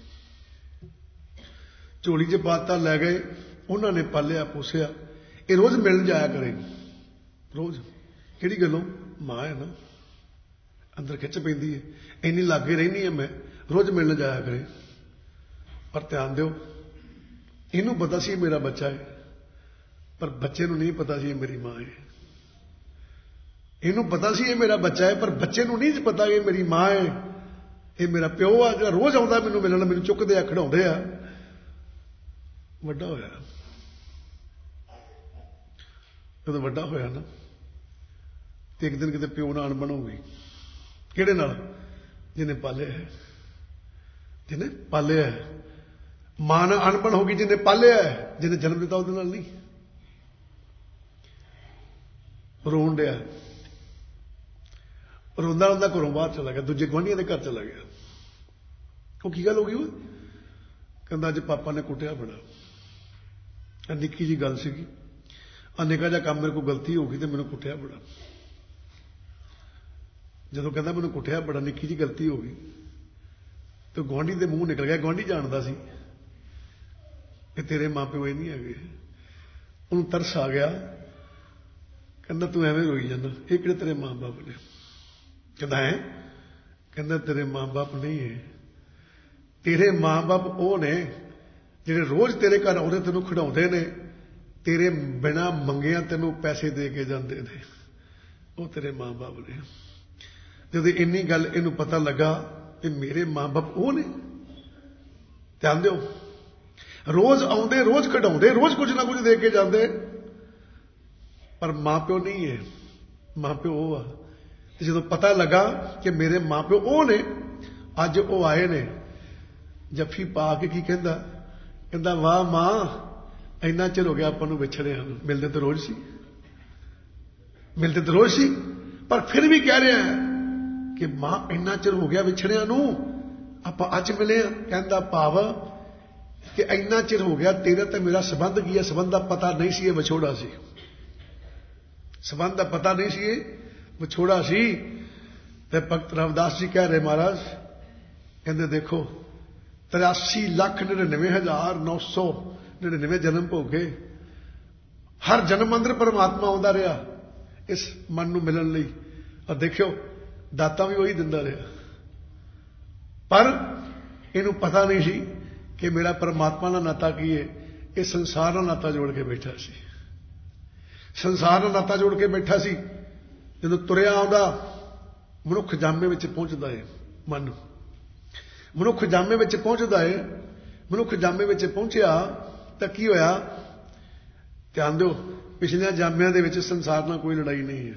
झोली च पाता, लै गए। उन्होंने पालिया पोसिया। ये रोज मिलन जाया करे, रोज। किहड़ी गल्लों? मां है ना, अंदर खिच पैंदी है, इन्नी लागे रहनी है मैं, रोज मिलन जाया करे। पर ध्यान दिओ, इनू पता सी मेरा बच्चा है, पर बच्चे नू नहीं पता सी मेरी मां है। इनू पता सी ये मेरा बच्चा है, पर बच्चे नू नहीं पता ये मेरी मां है, ये मेरा प्यो आ जो रोज आता मैनू मिलना, मैनू चुकते आ, खिडाउंदे आ। वड्डा होया, जदों वड्डा होया ना तो एक दिन किते प्यो नाल अणबण हो गई। किहड़े नाल? जिन्हें पालिया है, जिन्हें पालिया है। मां नाल अणबण हो गई जिन्हें पालिया है, जिन्हें जन्म दिता उहदे नाल नहीं। रोन दिया, रोंदा रोंदा घरों बाहर चला गया, दूजे गुआढ़ियां के घर चला गया। वो की गल हो गई? वो कहता अज पापा ने कुटिया बड़ा। निक्की जी गल सी, निक्का जिहा काम मेरे को गलती हो गई तो मैंने कुटिया बड़ा। ਜਦੋਂ ਕਹਿੰਦਾ ਮੈਨੂੰ ਕੁੱਟਿਆ ਬੜਾ, ਨਿੱਕੀ ਜਿਹੀ ਗਲਤੀ ਹੋ ਗਈ, ਤੇ ਗੁਆਂਢੀ ਦੇ ਮੂੰਹ ਨਿਕਲ ਗਿਆ, ਗੁਆਂਢੀ ਜਾਣਦਾ ਸੀ ਕਿ ਤੇਰੇ ਮਾਂ ਪਿਓ ਇਹ ਨਹੀਂ ਹੈਗੇ। ਉਹਨੂੰ ਤਰਸ ਆ ਗਿਆ, ਕਹਿੰਦਾ ਤੂੰ ਐਵੇਂ ਰੋਈ ਜਾਂਦਾ, ਇਹ ਕਿਹੜੇ ਤੇਰੇ ਮਾਂ ਬਾਪ ਨੇ? ਕਹਿੰਦਾ ਹੈ, ਕਹਿੰਦਾ ਤੇਰੇ ਮਾਂ ਬਾਪ ਨਹੀਂ ਹੈ, ਤੇਰੇ ਮਾਂ ਬਾਪ ਉਹ ਨੇ ਜਿਹੜੇ ਰੋਜ਼ ਤੇਰੇ ਘਰ ਆਉਂਦੇ, ਤੈਨੂੰ ਖਿਡਾਉਂਦੇ ਨੇ, ਤੇਰੇ ਬਿਨਾਂ ਮੰਗਿਆਂ ਤੈਨੂੰ ਪੈਸੇ ਦੇ ਕੇ ਜਾਂਦੇ ਨੇ, ਉਹ ਤੇਰੇ ਮਾਂ ਬਾਪ ਨੇ। ਜਦੋਂ ਇੰਨੀ ਗੱਲ ਇਹਨੂੰ ਪਤਾ ਲੱਗਾ ਕਿ ਮੇਰੇ ਮਾਂ ਬਾਪ ਉਹ ਨੇ, ਧਿਆਨ ਦਿਓ, ਰੋਜ਼ ਆਉਂਦੇ, ਰੋਜ਼ ਖਿਡਾਉਂਦੇ, ਰੋਜ਼ ਕੁਝ ਨਾ ਕੁਝ ਦੇ ਕੇ ਜਾਂਦੇ, ਪਰ ਮਾਂ ਪਿਓ ਨਹੀਂ ਹੈ, ਮਾਂ ਪਿਓ ਉਹ ਆ। ਤੇ ਜਦੋਂ ਪਤਾ ਲੱਗਾ ਕਿ ਮੇਰੇ ਮਾਂ ਪਿਓ ਉਹ ਨੇ, ਅੱਜ ਉਹ ਆਏ ਨੇ, ਜੱਫੀ ਪਾ ਕੇ ਕੀ ਕਹਿੰਦਾ, ਕਹਿੰਦਾ ਵਾਹ ਮਾਂ, ਇੰਨਾ ਚਿਰ ਹੋ ਗਿਆ ਆਪਾਂ ਨੂੰ ਵਿਛੜਿਆਂ ਨੂੰ, ਮਿਲਦੇ ਤਾਂ ਰੋਜ਼ ਸੀ, ਮਿਲਦੇ ਤਾਂ ਰੋਜ਼ ਸੀ, ਪਰ ਫਿਰ ਵੀ ਕਹਿ ਰਿਹਾ ਕਿ ਮਾਂ ਇੰਨਾ ਚਿਰ ਹੋ ਗਿਆ ਵਿਛੜਿਆਂ ਨੂੰ, ਆਪਾਂ ਅੱਜ ਮਿਲੇ ਆ। ਕਹਿੰਦਾ ਭਾਵ ਕਿ ਇੰਨਾ ਚਿਰ ਹੋ ਗਿਆ, ਤੇਰਾ ਤੇ ਮੇਰਾ ਸੰਬੰਧ ਕੀ ਹੈ, ਸੰਬੰਧ ਦਾ ਪਤਾ ਨਹੀਂ ਸੀ, ਇਹ ਵਿਛੋੜਾ ਸੀ, ਸੰਬੰਧ ਦਾ ਪਤਾ ਨਹੀਂ ਸੀ, ਇਹ ਵਿਛੋੜਾ ਸੀ। ਤੇ ਭਗਤ ਰਾਮਦਾਸ ਜੀ ਕਹਿ ਰਹੇ ਮਹਾਰਾਜ, ਕਹਿੰਦੇ ਦੇਖੋ ਤਰਾਸੀ ਲੱਖ ਨੜਿਨਵੇਂ ਹਜ਼ਾਰ ਨੌ ਸੌ ਨੜਿਨਵੇਂ ਜਨਮ ਭੋਗੇ, ਹਰ ਜਨਮ ਅੰਦਰ ਪਰਮਾਤਮਾ ਆਉਂਦਾ ਰਿਹਾ ਇਸ ਮਨ ਨੂੰ ਮਿਲਣ ਲਈ, ਔਰ ਦੇਖਿਓ ਦਾਤਾ ਵੀ ਉਹੀ ਦਿੰਦਾ ਰਿਹਾ, ਪਰ ਇਹਨੂੰ ਪਤਾ ਨਹੀਂ ਸੀ ਕਿ ਮੇਰਾ ਪਰਮਾਤਮਾ ਨਾਲ ਨਾਤਾ ਕੀ ਹੈ। ਇਹ ਸੰਸਾਰ ਨਾਲ ਨਾਤਾ ਜੋੜ ਕੇ ਬੈਠਾ ਸੀ, ਸੰਸਾਰ ਨਾਲ ਨਾਤਾ ਜੋੜ ਕੇ ਬੈਠਾ ਸੀ। ਜਦੋਂ ਤੁਰਿਆ ਆਉਂਦਾ, ਮਨੁੱਖ ਜਾਮੇ ਵਿੱਚ ਪਹੁੰਚਦਾ ਹੈ, ਮਨ ਮਨੁੱਖ ਜਾਮੇ ਵਿੱਚ ਪਹੁੰਚਦਾ ਹੈ, ਮਨੁੱਖ ਜਾਮੇ ਵਿੱਚ ਪਹੁੰਚਿਆ ਤਾਂ ਕੀ ਹੋਇਆ, ਧਿਆਨ ਦਿਓ, ਪਿਛਲੀਆਂ ਜਾਮਿਆਂ ਦੇ ਵਿੱਚ ਸੰਸਾਰ ਨਾਲ ਕੋਈ ਲੜਾਈ ਨਹੀਂ ਹੈ,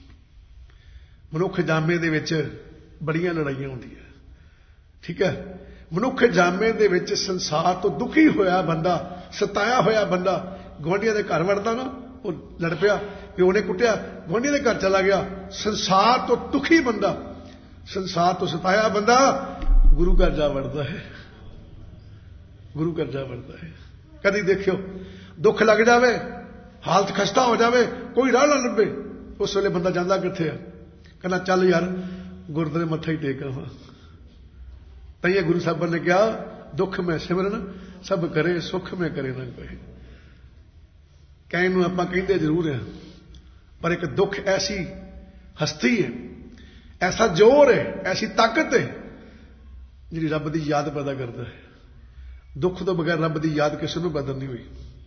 ਮਨੁੱਖ ਜਾਮੇ ਦੇ ਵਿੱਚ ਬੜੀਆਂ ਲੜਾਈਆਂ ਹੁੰਦੀਆਂ, ਠੀਕ ਹੈ। ਮਨੁੱਖ ਜਾਮੇ ਦੇ ਵਿੱਚ ਸੰਸਾਰ ਤੋਂ ਦੁਖੀ ਹੋਇਆ ਬੰਦਾ, ਸਤਾਇਆ ਹੋਇਆ ਬੰਦਾ ਗੁਆਂਢੀਆਂ ਦੇ ਘਰ ਵੜਦਾ ਨਾ, ਉਹ ਲੜ ਪਿਆ, ਪਿਓ ਨੇ ਕੁੱਟਿਆ, ਗੁਆਂਢੀਆਂ ਦੇ ਘਰ ਚਲਾ ਗਿਆ, ਸੰਸਾਰ ਤੋਂ ਦੁਖੀ ਬੰਦਾ, ਸੰਸਾਰ ਤੋਂ ਸਤਾਇਆ ਬੰਦਾ ਗੁਰੂ ਘਰ ਜਾ ਵੜਦਾ ਹੈ, ਗੁਰੂ ਘਰ ਜਾ ਵੜਦਾ ਹੈ। ਕਦੀ ਦੇਖਿਓ ਦੁੱਖ ਲੱਗ ਜਾਵੇ, ਹਾਲਤ ਖਸਤਾ ਹੋ ਜਾਵੇ, ਕੋਈ ਰਾਹ ਨਾ ਲੱਭੇ, ਉਸ ਵੇਲੇ ਬੰਦਾ ਜਾਂਦਾ ਕਿੱਥੇ ਆ, ਕਹਿੰਦਾ ਚੱਲ ਯਾਰ ਗੁਰਦੁਆਰੇ ਮੱਥਾ ਹੀ ਟੇਕ ਆਵਾਂ। ਤਈਏ ਗੁਰੂ ਸਾਹਿਬਾਨ ਨੇ ਕਿਹਾ, ਦੁੱਖ ਮੈਂ ਸਿਮਰਨ ਸਭ ਕਰੇ, ਸੁੱਖ ਮੈਂ ਕਰੇ ਨਾ ਕੋਈ। ਕਹਿਣ ਨੂੰ ਆਪਾਂ ਕਹਿੰਦੇ ਜ਼ਰੂਰ ਆ, ਪਰ ਇੱਕ ਦੁੱਖ ਐਸੀ ਹਸਤੀ ਹੈ, ਐਸਾ ਜ਼ੋਰ ਹੈ, ਐਸੀ ਤਾਕਤ ਹੈ ਜਿਹੜੀ ਰੱਬ ਦੀ ਯਾਦ ਪੈਦਾ ਕਰਦਾ ਹੈ। ਦੁੱਖ ਤੋਂ ਬਗੈਰ ਰੱਬ ਦੀ ਯਾਦ ਕਿਸੇ ਨੂੰ ਪੈਦਾ ਨਹੀਂ ਹੋਈ।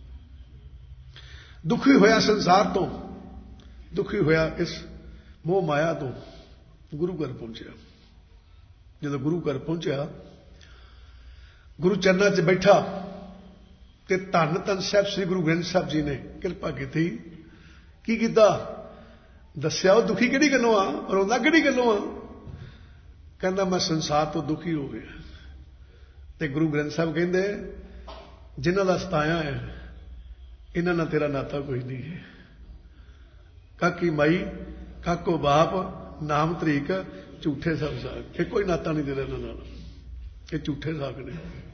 ਦੁਖੀ ਹੋਇਆ ਸੰਸਾਰ ਤੋਂ, ਦੁਖੀ ਹੋਇਆ ਇਸ ਮੋਹ ਮਾਇਆ ਤੋਂ, ਗੁਰੂ ਘਰ ਪਹੁੰਚਿਆ। ਜਦੋਂ ਗੁਰੂ ਘਰ ਪਹੁੰਚਿਆ, ਗੁਰੂ ਚਰਨਾਂ 'ਚ ਬੈਠਾ, ਤੇ ਧੰਨ ਧੰਨ ਸਾਹਿਬ ਸ੍ਰੀ ਗੁਰੂ ਗ੍ਰੰਥ ਸਾਹਿਬ ਜੀ ਨੇ ਕਿਰਪਾ ਕੀਤੀ। ਕੀ ਕੀਤਾ ਦੱਸਿਆ, ਉਹ ਦੁਖੀ ਕਿਹੜੀ ਗੱਲੋਂ ਆ, ਰੋਂਦਾ ਕਿਹੜੀ ਗੱਲੋਂ ਆ? ਕਹਿੰਦਾ ਮੈਂ ਸੰਸਾਰ ਤੋਂ ਦੁਖੀ ਹੋ ਗਿਆ। ਤੇ ਗੁਰੂ ਗ੍ਰੰਥ ਸਾਹਿਬ ਕਹਿੰਦੇ, ਜਿਨ੍ਹਾਂ ਦਾ ਸਤਾਇਆ ਹੈ ਇਹਨਾਂ ਨਾਲ ਤੇਰਾ ਨਾਤਾ ਕੋਈ ਨਹੀਂ ਹੈ। ਕਾਕੀ ਮਾਈ ਕਾਕੋ ਬਾਪ ਨਾਮ ਤਰੀਕ ਝੂਠੇ ਸਭ ਸਾਗ, ਇਹ ਕੋਈ ਨਾਤਾ ਨਹੀਂ ਤੇਰਾ ਇਹਨਾਂ ਨਾਲ, ਇਹ ਝੂਠੇ ਸਾਗ ਨੇ।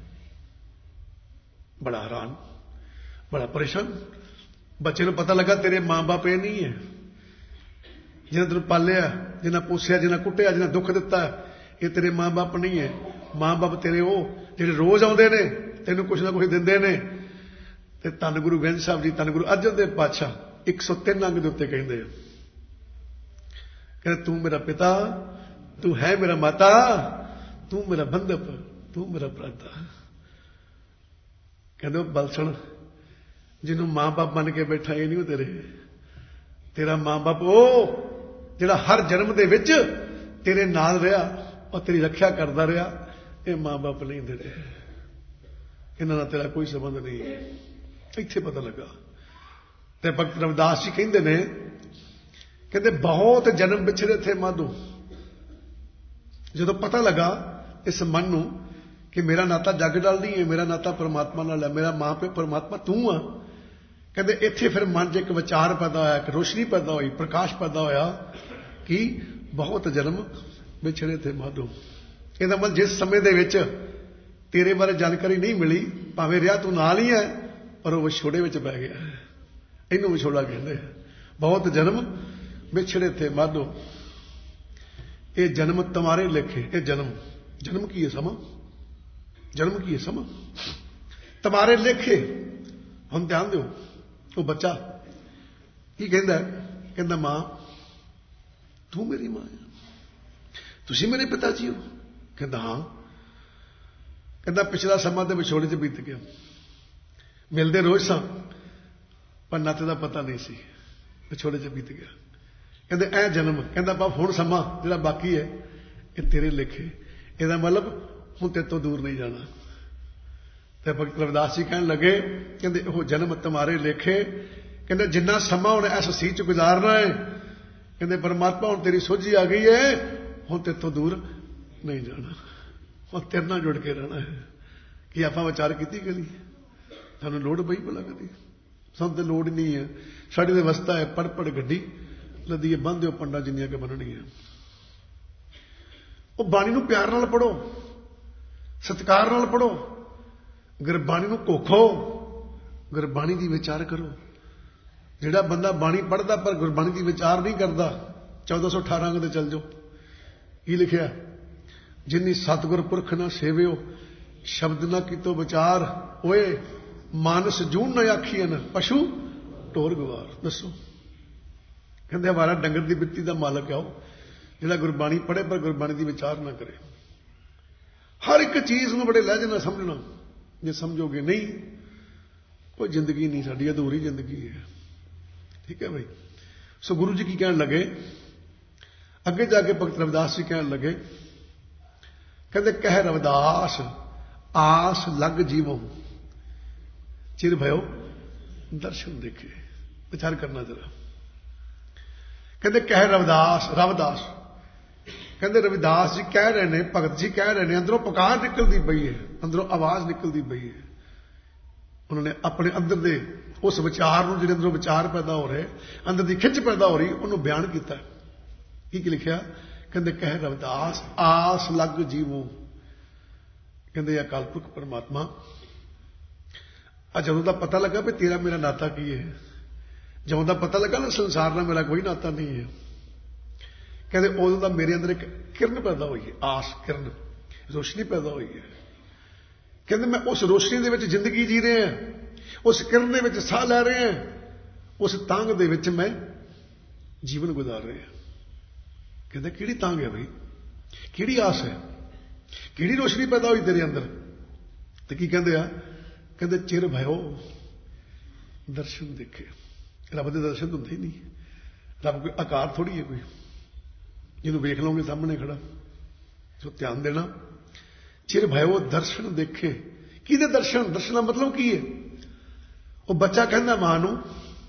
ਬੜਾ ਹੈਰਾਨ, ਬੜਾ ਪਰੇਸ਼ਾਨ। ਬੱਚੇ ਨੂੰ ਪਤਾ ਲੱਗਾ ਤੇਰੇ ਮਾਂ ਬਾਪ ਇਹ ਨਹੀਂ ਹੈ, ਜਿਹਨਾਂ ਤੈਨੂੰ ਪਾਲਿਆ, ਜਿਹਨਾਂ ਪੋਸਿਆ, ਜਿਹਨਾਂ ਕੁੱਟਿਆ, ਜਿਹਨਾਂ ਦੁੱਖ ਦਿੱਤਾ, ਇਹ ਤੇਰੇ ਮਾਂ ਬਾਪ ਨਹੀਂ ਹੈ। ਮਾਂ ਬਾਪ ਤੇਰੇ ਉਹ ਜਿਹੜੇ ਰੋਜ਼ ਆਉਂਦੇ ਨੇ, ਤੈਨੂੰ ਕੁਛ ਨਾ ਕੁਛ ਦਿੰਦੇ ਨੇ। ਤੇ ਧੰਨ ਗੁਰੂ ਗ੍ਰੰਥ ਸਾਹਿਬ ਜੀ, ਧੰਨ ਗੁਰੂ ਅਰਜਨ ਦੇਵ ਪਾਤਸ਼ਾਹ ਇੱਕ ਸੌ ਤਿੰਨ ਅੰਗ ਦੇ ਉੱਤੇ ਕਹਿੰਦੇ ਆ, ਕਹਿੰਦੇ ਤੂੰ ਮੇਰਾ ਪਿਤਾ, ਤੂੰ ਹੈ ਮੇਰਾ ਮਾਤਾ, ਤੂੰ ਮੇਰਾ ਬੰਧਪ, ਤੂੰ ਮੇਰਾ ਭਰਾਤਾ। ਕਹਿੰਦੇ ਉਹ ਬਲਸਣ ਜਿਹਨੂੰ ਮਾਂ ਬਾਪ ਬਣ ਕੇ ਬੈਠਾ, ਇਹ ਨਹੀਂ ਉਹ ਤੇਰੇ। ਤੇਰਾ ਮਾਂ ਬਾਪ ਉਹ ਜਿਹੜਾ ਹਰ ਜਨਮ ਦੇ ਵਿੱਚ ਤੇਰੇ ਨਾਲ ਰਿਹਾ ਔਰ ਤੇਰੀ ਰੱਖਿਆ ਕਰਦਾ ਰਿਹਾ, ਇਹ ਮਾਂ ਬਾਪ ਨਹੀਂ ਤੇਰੇ, ਇਹਨਾਂ ਨਾਲ ਤੇਰਾ ਕੋਈ ਸੰਬੰਧ ਨਹੀਂ ਹੈ। ਇੱਥੇ ਪਤਾ ਲੱਗਾ। ਤੇ ਭਗਤ ਰਵਿਦਾਸ ਜੀ ਕਹਿੰਦੇ ਨੇ, ਕਹਿੰਦੇ ਬਹੁਤ ਜਨਮ ਵਿਛੜੇ ਥੇ ਮਾਧੋ। ਜਦੋਂ ਪਤਾ ਲੱਗਾ ਇਸ ਮਨ ਨੂੰ ਕਿ ਮੇਰਾ ਨਾਤਾ ਜੱਗ ਨਾਲ ਨਹੀਂ ਹੈ, ਮੇਰਾ ਨਾਤਾ ਪਰਮਾਤਮਾ ਨਾਲ ਹੈ, ਮੇਰਾ ਮਾਂ ਪਿਓ ਪਰਮਾਤਮਾ ਤੂੰ ਆ। ਕਹਿੰਦੇ ਇੱਥੇ ਫਿਰ ਮਨ 'ਚ ਇੱਕ ਵਿਚਾਰ ਪੈਦਾ ਹੋਇਆ, ਇੱਕ ਰੋਸ਼ਨੀ ਪੈਦਾ ਹੋਈ, ਪ੍ਰਕਾਸ਼ ਪੈਦਾ ਹੋਇਆ ਕਿ ਬਹੁਤ ਜਨਮ ਵਿਛੜੇ ਥੇ ਮਾਧੋ। ਇਹਦਾ ਮਤਲਬ ਜਿਸ ਸਮੇਂ ਦੇ ਵਿੱਚ ਤੇਰੇ ਬਾਰੇ ਜਾਣਕਾਰੀ ਨਹੀਂ ਮਿਲੀ, ਭਾਵੇਂ ਰਿਹਾ ਤੂੰ ਨਾਲ ਹੀ ਹੈ, ਪਰ ਉਹ ਵਿਛੋੜੇ ਵਿੱਚ ਪੈ ਗਿਆ। ਇਹਨੂੰ ਵਿਛੋੜਾ ਕਹਿੰਦੇ। ਬਹੁਤ ਜਨਮ ਵਿਛੜੇ ਥੇ ਮਾਧੋ। ਇਹ ਜਨਮ ਤੁਮਾਰੇ ਲਿਖੇ। ਇਹ ਜਨਮ ਜਨਮ ਕੀ ਹੈ? ਸਮਾਂ। ਜਨਮ ਕੀ ਹੈ? ਸਮਾਂ। ਤੁਮਾਰੇ ਲਿਖੇ। ਹੁਣ ਧਿਆਨ ਦਿਓ, ਉਹ ਬੱਚਾ ਕੀ ਕਹਿੰਦਾ? ਕਹਿੰਦਾ ਮਾਂ ਤੂੰ ਮੇਰੀ ਮਾਂ ਹੈ, ਤੁਸੀਂ ਮੇਰੇ ਪਿਤਾ ਜੀ ਹੋ। ਕਹਿੰਦਾ ਹਾਂ। ਕਹਿੰਦਾ ਪਿਛਲਾ ਸਮਾਂ ਤੇ ਵਿਛੋੜੇ 'ਚ ਬੀਤ ਗਿਆ, ਮਿਲਦੇ ਰੋਜ਼ ਸਾਂ ਪਰ ਨਾਤੇ ਦਾ ਪਤਾ ਨਹੀਂ ਸੀ, ਵਿਛੋੜੇ 'ਚ ਬੀਤ ਗਿਆ। ਕਹਿੰਦੇ ਐ ਜਨਮ। ਕਹਿੰਦਾ ਬਾਪ ਹੁਣ ਸਮਾਂ ਜਿਹੜਾ ਬਾਕੀ ਹੈ ਇਹ ਤੇਰੇ ਲਿਖੇ। ਇਹਦਾ ਮਤਲਬ ਹੁਣ ਤੇਰੇ ਤੋਂ ਦੂਰ ਨਹੀਂ ਜਾਣਾ। ਤੇ ਭਗਤ ਰਵਿਦਾਸ ਜੀ ਕਹਿਣ ਲੱਗੇ, ਕਹਿੰਦੇ ਉਹ ਜਨਮ ਤੁਮਾਰੇ ਲਿਖੇ। ਕਹਿੰਦੇ ਜਿੰਨਾ ਸਮਾਂ ਹੁਣ ਇਸ ਸੀ 'ਚ ਗੁਜ਼ਾਰਨਾ ਹੈ, ਕਹਿੰਦੇ ਪਰਮਾਤਮਾ ਹੁਣ ਤੇਰੀ ਸੋਝੀ ਆ ਗਈ ਹੈ, ਹੁਣ ਤੇਰੇ ਤੋਂ ਦੂਰ ਨਹੀਂ ਜਾਣਾ, ਹੁਣ ਤੇਰੇ ਨਾਲ ਜੁੜ ਕੇ ਰਹਿਣਾ ਹੈ। ਕੀ ਆਪਾਂ ਵਿਚਾਰ ਕੀਤੀ ਕਦੀ? ਸਾਨੂੰ ਲੋੜ ਪਈ ਭਲਾ ਕਦੀ? ਸਾਨੂੰ ਤੇ ਲੋੜ ਨਹੀਂ ਹੈ। ਸਾਡੀ ਤਾਂ ਅਵਸਥਾ ਹੈ ਪੜ ਪੜ ਗੱਡੀ ਲੱਦੀਏ, ਬੰਨ੍ਹ ਦਿਓ ਪੰਡਾ ਜਿੰਨੀਆਂ ਕਿ ਬੰਨਣਗੀਆਂ। ਉਹ ਬਾਣੀ ਨੂੰ ਪਿਆਰ ਨਾਲ ਪੜ੍ਹੋ, ਸਤਿਕਾਰ ਨਾਲ ਪੜ੍ਹੋ, ਗੁਰਬਾਣੀ ਨੂੰ ਘੋਖੋ, ਗੁਰਬਾਣੀ ਦੀ ਵਿਚਾਰ ਕਰੋ। ਜਿਹੜਾ ਬੰਦਾ ਬਾਣੀ ਪੜ੍ਹਦਾ ਪਰ ਗੁਰਬਾਣੀ ਦੀ ਵਿਚਾਰ ਨਹੀਂ ਕਰਦਾ, ਚੌਦਾਂ ਸੌ ਅਠਾਰਾਂ ਦੇ ਚੱਲ ਜਾਓ, ਕੀ ਲਿਖਿਆ? ਜਿਨੀ ਸਤਿਗੁਰ ਪੁਰਖ ਨਾ ਸੇਵਿਓ, ਸ਼ਬਦ ਨਾ ਕੀਤੋ ਵਿਚਾਰ, ਓਏ ਮਾਨਸ ਜੂਨ ਨਾ ਆਖੀਨ, ਪਸ਼ੂ ਢੋਰ ਗਵਾਰ। ਦੱਸੋ, ਕਹਿੰਦੇ ਹਮਾਰਾ ਡੰਗਰ ਦੀ ਬਿੱਤੀ ਦਾ ਮਾਲਕ ਹੈ ਉਹ, ਜਿਹੜਾ ਗੁਰਬਾਣੀ ਪੜ੍ਹੇ ਪਰ ਗੁਰਬਾਣੀ ਦੀ ਵਿਚਾਰ ਨਾ ਕਰੇ। ਹਰ ਇੱਕ ਚੀਜ਼ ਨੂੰ ਬੜੇ ਲਹਿਜੇ ਨਾਲ ਸਮਝਣਾ। ਜੇ ਸਮਝੋਗੇ ਨਹੀਂ, ਕੋਈ ਜ਼ਿੰਦਗੀ ਨਹੀਂ, ਸਾਡੀ ਅਧੂਰੀ ਜ਼ਿੰਦਗੀ ਹੈ। ਠੀਕ ਹੈ ਭਾਈ। ਸੋ ਗੁਰੂ ਜੀ ਕੀ ਕਹਿਣ ਲੱਗੇ ਅੱਗੇ ਜਾ ਕੇ? ਭਗਤ ਰਵਿਦਾਸ ਜੀ ਕਹਿਣ ਲੱਗੇ, ਕਹਿੰਦੇ ਕਹਿ ਰਵਿਦਾਸ ਆਸ ਲੱਗ ਜੀਵੋ, ਚਿਰ ਭਇਓ ਦਰਸ਼ਨ ਦੇਖੇ। ਵਿਚਾਰ ਕਰਨਾ ਜਰਾ। ਕਹਿੰਦੇ ਕਹਿ ਰਵਿਦਾਸ, ਰਵਿਦਾਸ ਕਹਿੰਦੇ ਰਵਿਦਾਸ ਜੀ ਕਹਿ ਰਹੇ ਨੇ, ਭਗਤ ਜੀ ਕਹਿ ਰਹੇ ਨੇ, ਅੰਦਰੋਂ ਪੁਕਾਰ ਨਿਕਲਦੀ ਪਈ ਹੈ, ਅੰਦਰੋਂ ਆਵਾਜ਼ ਨਿਕਲਦੀ ਪਈ ਹੈ। ਉਹਨਾਂ ਨੇ ਆਪਣੇ ਅੰਦਰ ਦੇ ਉਸ ਵਿਚਾਰ ਨੂੰ, ਜਿਹੜੇ ਅੰਦਰੋਂ ਵਿਚਾਰ ਪੈਦਾ ਹੋ ਰਹੇ, ਅੰਦਰ ਦੀ ਖਿੱਚ ਪੈਦਾ ਹੋ ਰਹੀ, ਉਹਨੂੰ ਬਿਆਨ ਕੀਤਾ। ਕੀ ਕੀ ਲਿਖਿਆ? ਕਹਿੰਦੇ ਕਹਿ ਰਵਿਦਾਸ ਆਸ ਲੱਗ ਜੀਵੋ। ਕਹਿੰਦੇ ਅਕਾਲ ਪੁਰਖ ਪਰਮਾਤਮਾ, ਆ ਜਦੋਂ ਦਾ ਪਤਾ ਲੱਗਾ ਵੀ ਤੇਰਾ ਮੇਰਾ ਨਾਤਾ ਕੀ ਹੈ, ਜਦੋਂ ਦਾ ਪਤਾ ਲੱਗਾ ਨਾ ਸੰਸਾਰ ਨਾਲ ਮੇਰਾ ਕੋਈ ਨਾਤਾ ਨਹੀਂ ਹੈ, ਕਹਿੰਦੇ ਉਦੋਂ ਦਾ ਮੇਰੇ ਅੰਦਰ ਇੱਕ ਕਿਰਨ ਪੈਦਾ ਹੋਈ ਹੈ, ਆਸ ਕਿਰਨ, ਰੋਸ਼ਨੀ ਪੈਦਾ ਹੋਈ ਹੈ। ਕਹਿੰਦੇ ਮੈਂ ਉਸ ਰੋਸ਼ਨੀ ਦੇ ਵਿੱਚ ਜ਼ਿੰਦਗੀ ਜੀ ਰਿਹਾ, ਉਸ ਕਿਰਨ ਦੇ ਵਿੱਚ ਸਾਹ ਲੈ ਰਹੇ ਹਾਂ, ਉਸ ਤਾਂਘ ਦੇ ਵਿੱਚ ਮੈਂ ਜੀਵਨ ਗੁਜ਼ਾਰ ਰਿਹਾ। ਕਹਿੰਦੇ ਕਿਹੜੀ ਤਾਂਘ ਹੈ ਬਈ, ਕਿਹੜੀ ਆਸ ਹੈ, ਕਿਹੜੀ ਰੋਸ਼ਨੀ ਪੈਦਾ ਹੋਈ ਤੇਰੇ ਅੰਦਰ? ਤੇ ਕੀ ਕਹਿੰਦੇ ਆ? ਕਹਿੰਦੇ ਚਿਰ ਭਇਓ ਦਰਸ਼ਨ ਦੇਖੇ। ਰੱਬ ਦੇ ਦਰਸ਼ਨ ਹੁੰਦੇ ਹੀ ਨਹੀਂ। ਰੱਬ ਕੋਈ ਆਕਾਰ ਥੋੜੀ ਹੈ ਕੋਈ ਜਿਹਨੂੰ ਵੇਖ ਲਓਗੇ ਸਾਹਮਣੇ ਖੜਾ। ਸੋ ਧਿਆਨ ਦੇਣਾ, ਚਿਰ ਭਇਓ ਦਰਸ਼ਨ ਦੇਖੇ। ਕਿਹਦੇ ਦਰਸ਼ਨ? ਦਰਸ਼ਨ ਦਾ ਮਤਲਬ ਕੀ ਹੈ? ਉਹ ਬੱਚਾ ਕਹਿੰਦਾ ਮਾਂ ਨੂੰ,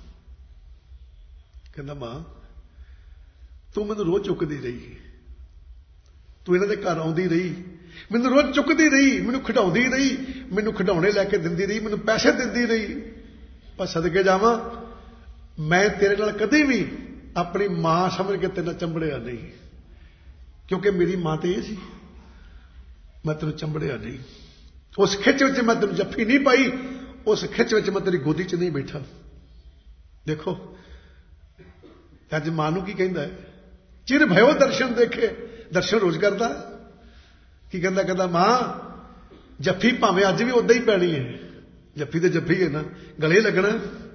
ਕਹਿੰਦਾ ਮਾਂ ਤੂੰ ਮੈਨੂੰ ਰੋਜ਼ ਚੁੱਕਦੀ ਰਹੀ, ਤੂੰ ਇਹਨਾਂ ਦੇ ਘਰ ਆਉਂਦੀ ਰਹੀ, ਮੈਨੂੰ ਰੋਜ਼ ਚੁੱਕਦੀ ਰਹੀ, ਮੈਨੂੰ ਖਿਡਾਉਂਦੀ ਰਹੀ, ਮੈਨੂੰ ਖਿਡੌਣੇ ਲੈ ਕੇ ਦਿੰਦੀ ਰਹੀ, ਮੈਨੂੰ ਪੈਸੇ ਦਿੰਦੀ ਰਹੀ, ਪਰ ਸਦਕੇ ਜਾਵਾਂ ਮੈਂ ਤੇਰੇ ਨਾਲ ਕਦੇ ਵੀ ਆਪਣੀ ਮਾਂ ਸਮਝ ਕੇ ਤੇਰੇ ਨਾਲ ਚੰਬੜਿਆ ਨਹੀਂ, ਕਿਉਂਕਿ ਮੇਰੀ ਮਾਂ ਤੇ ਇਹ ਸੀ, ਮੈਂ ਤੈਨੂੰ ਚੰਬੜਿਆ ਨਹੀਂ। ਉਸ ਖਿੱਚ ਵਿੱਚ ਮੈਂ ਤੈਨੂੰ ਜੱਫੀ ਨਹੀਂ ਪਾਈ, ਉਸ ਖਿੱਚ ਵਿੱਚ ਮੈਂ ਤੇਰੀ ਗੋਦੀ 'ਚ ਨਹੀਂ ਬੈਠਾ। ਦੇਖੋ ਅੱਜ ਮਾਂ ਨੂੰ ਕੀ ਕਹਿੰਦਾ ਹੈ? ਚਿਰ ਭਇਓ ਦਰਸ਼ਨ ਦੇਖੇ। ਦਰਸ਼ਨ ਰੋਜ਼ ਕਰਦਾ। ਕੀ ਕਹਿੰਦਾ? ਕਹਿੰਦਾ ਮਾਂ ਜੱਫੀ ਭਾਵੇਂ ਅੱਜ ਵੀ ਉਦਾਂ ਹੀ ਪੈਣੀ ਹੈ, ਜੱਫੀ ਤੇ ਜੱਫੀ ਹੈ ਨਾ, ਗਲੇ ਲੱਗਣਾ।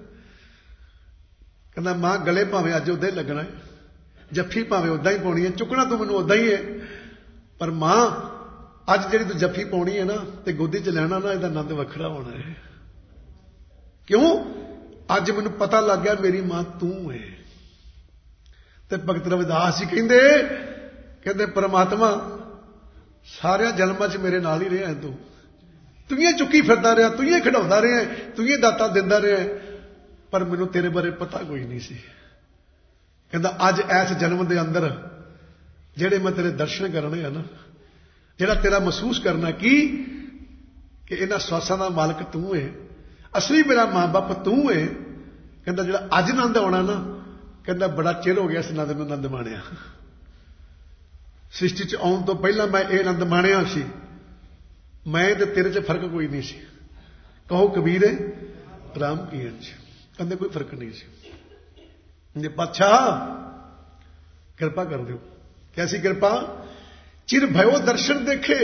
ਕਹਿੰਦਾ ਮਾਂ ਗਲੇ ਭਾਵੇਂ ਅੱਜ ਉਦਾਂ ਹੀ ਲੱਗਣਾ, ਜੱਫੀ ਭਾਵੇਂ ਉਦਾਂ ਹੀ ਪਾਉਣੀ ਹੈ, ਚੁੱਕਣਾ ਤੂੰ ਮੈਨੂੰ ਉਦਾਂ ਹੀ ਹੈ, ਪਰ ਮਾਂ ਅੱਜ ਜਿਹੜੀ ਤੂੰ ਜੱਫੀ ਪਾਉਣੀ ਹੈ ਨਾ ਤੇ ਗੋਦੀ 'ਚ ਲੈਣਾ ਨਾ, ਇਹਦਾ ਆਨੰਦ ਵੱਖਰਾ ਹੋਣਾ ਹੈ। ਕਿਉਂ? ਅੱਜ ਮੈਨੂੰ ਪਤਾ ਲੱਗ ਗਿਆ ਮੇਰੀ ਮਾਂ ਤੂੰ ਹੈ। ਤੇ ਭਗਤ ਰਵਿਦਾਸ ਜੀ ਕਹਿੰਦੇ ਕਹਿੰਦੇ ਪਰਮਾਤਮਾ ਸਾਰਿਆਂ ਜਨਮਾਂ 'ਚ ਮੇਰੇ ਨਾਲ ਹੀ ਰਿਹਾ ਤੂੰ, ਤੂੰ ਹੀ ਚੁੱਕੀ ਫਿਰਦਾ ਰਿਹਾ, ਤੂੰ ਹੀ ਖਿਡਾਉਂਦਾ ਰਿਹਾ, ਤੂੰ ਹੀ ਦਾਤਾ ਦਿੰਦਾ ਰਿਹਾ, ਪਰ ਮੈਨੂੰ ਤੇਰੇ ਬਾਰੇ ਪਤਾ ਕੋਈ ਨਹੀਂ ਸੀ। ਕਹਿੰਦਾ ਅੱਜ ਇਸ ਜਨਮ ਦੇ ਅੰਦਰ ਜਿਹੜੇ ਮੈਂ ਤੇਰੇ ਦਰਸ਼ਨ ਕਰਨੇ ਆ ਨਾ, ਜਿਹੜਾ ਤੇਰਾ ਮਹਿਸੂਸ ਕਰਨਾ ਕੀ ਕਿ ਇਹਨਾਂ ਸਵਾਸਾਂ ਦਾ ਮਾਲਕ ਤੂੰ ਹੈ, ਅਸਲੀ ਮੇਰਾ ਮਾਂ ਬਾਪ ਤੂੰ ਹੈ। ਕਹਿੰਦਾ ਜਿਹੜਾ ਅੱਜ ਆਨੰਦ ਆਉਣਾ ਨਾ, ਕਹਿੰਦਾ ਬੜਾ ਚਿਰ ਹੋ ਗਿਆ ਇਸ ਆਨੰਦ ਨੂੰ ਆਨੰਦ ਮਾਣਿਆ। ਸ੍ਰਿਸ਼ਟੀ 'ਚ ਆਉਣ ਤੋਂ ਪਹਿਲਾਂ ਮੈਂ ਇਹ ਆਨੰਦ ਮਾਣਿਆ ਸੀ, ਮੈਂ ਤੇ ਤੇਰੇ 'ਚ ਫਰਕ ਕੋਈ ਨਹੀਂ ਸੀ। ਕਹੋ ਕਬੀਰ ਰਾਮ ਕੀ ਅੰਸ਼, ਕਹਿੰਦੇ ਕੋਈ ਫਰਕ ਨਹੀਂ ਸੀ। ਜੇ ਪਾਤਸ਼ਾਹ ਕਿਰਪਾ ਕਰ ਦਿਓ, कैसी कृपा चिर भयो दर्शन देखे।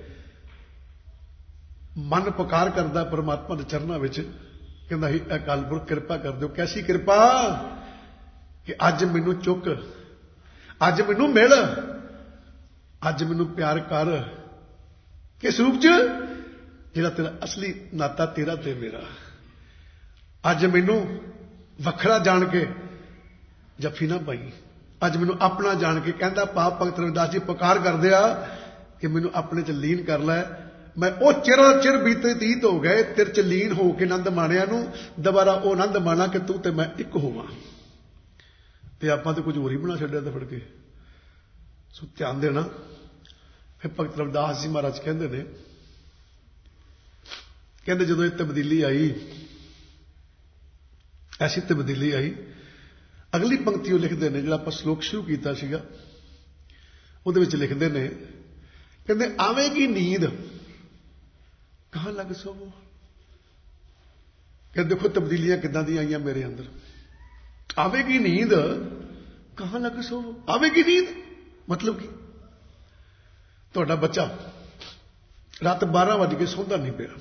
मन पुकार करदा परमात्मा के चरणों में, कहंदा ही अकाल पुरख कृपा कर दो। कैसी कृपा कि अज मैनू चुक, अज मैनू मिल, अज मैनू प्यार कर। किस रूप च? जिहड़ा तेरा असली नाता तेरा ते मेरा। अज मैनू वखरा जान के जफी ना पाई, अज मैनू अपना जान के। कहता पाप भगत रविदास जी पुकार कर दिया कि मैनू अपने च लीन कर लै। मैं वो चिर चिर बीते तीत हो गए तेरे च लीन हो के आनंद माणिया नू दोबारा वो आनंद माणा कि तू ते मैं एक होवां। ते आपां ते कुछ होर ही बना छड्डिया ते फड़ के। सो ध्यान देना। फिर भगत रविदास जी महाराज कहंदे ने, कहंदे जदों ये तब्दीली आई, ऐसी तब्दीली आई, अगली पंक्ति वो लिखते हैं, जो आप श्लोक शुरू किया सीगा उहदे विच लिखते हैं, कहते आवेगी नींद कहां लग सोवो। कहते देखो तब्दीलियां किदां दी आईयां मेरे अंदर। आवेगी नींद कहां लग सोवो। आवेगी नींद मतलब की तुहाडा बच्चा रात बारह बज के सौंदा नहीं पिया,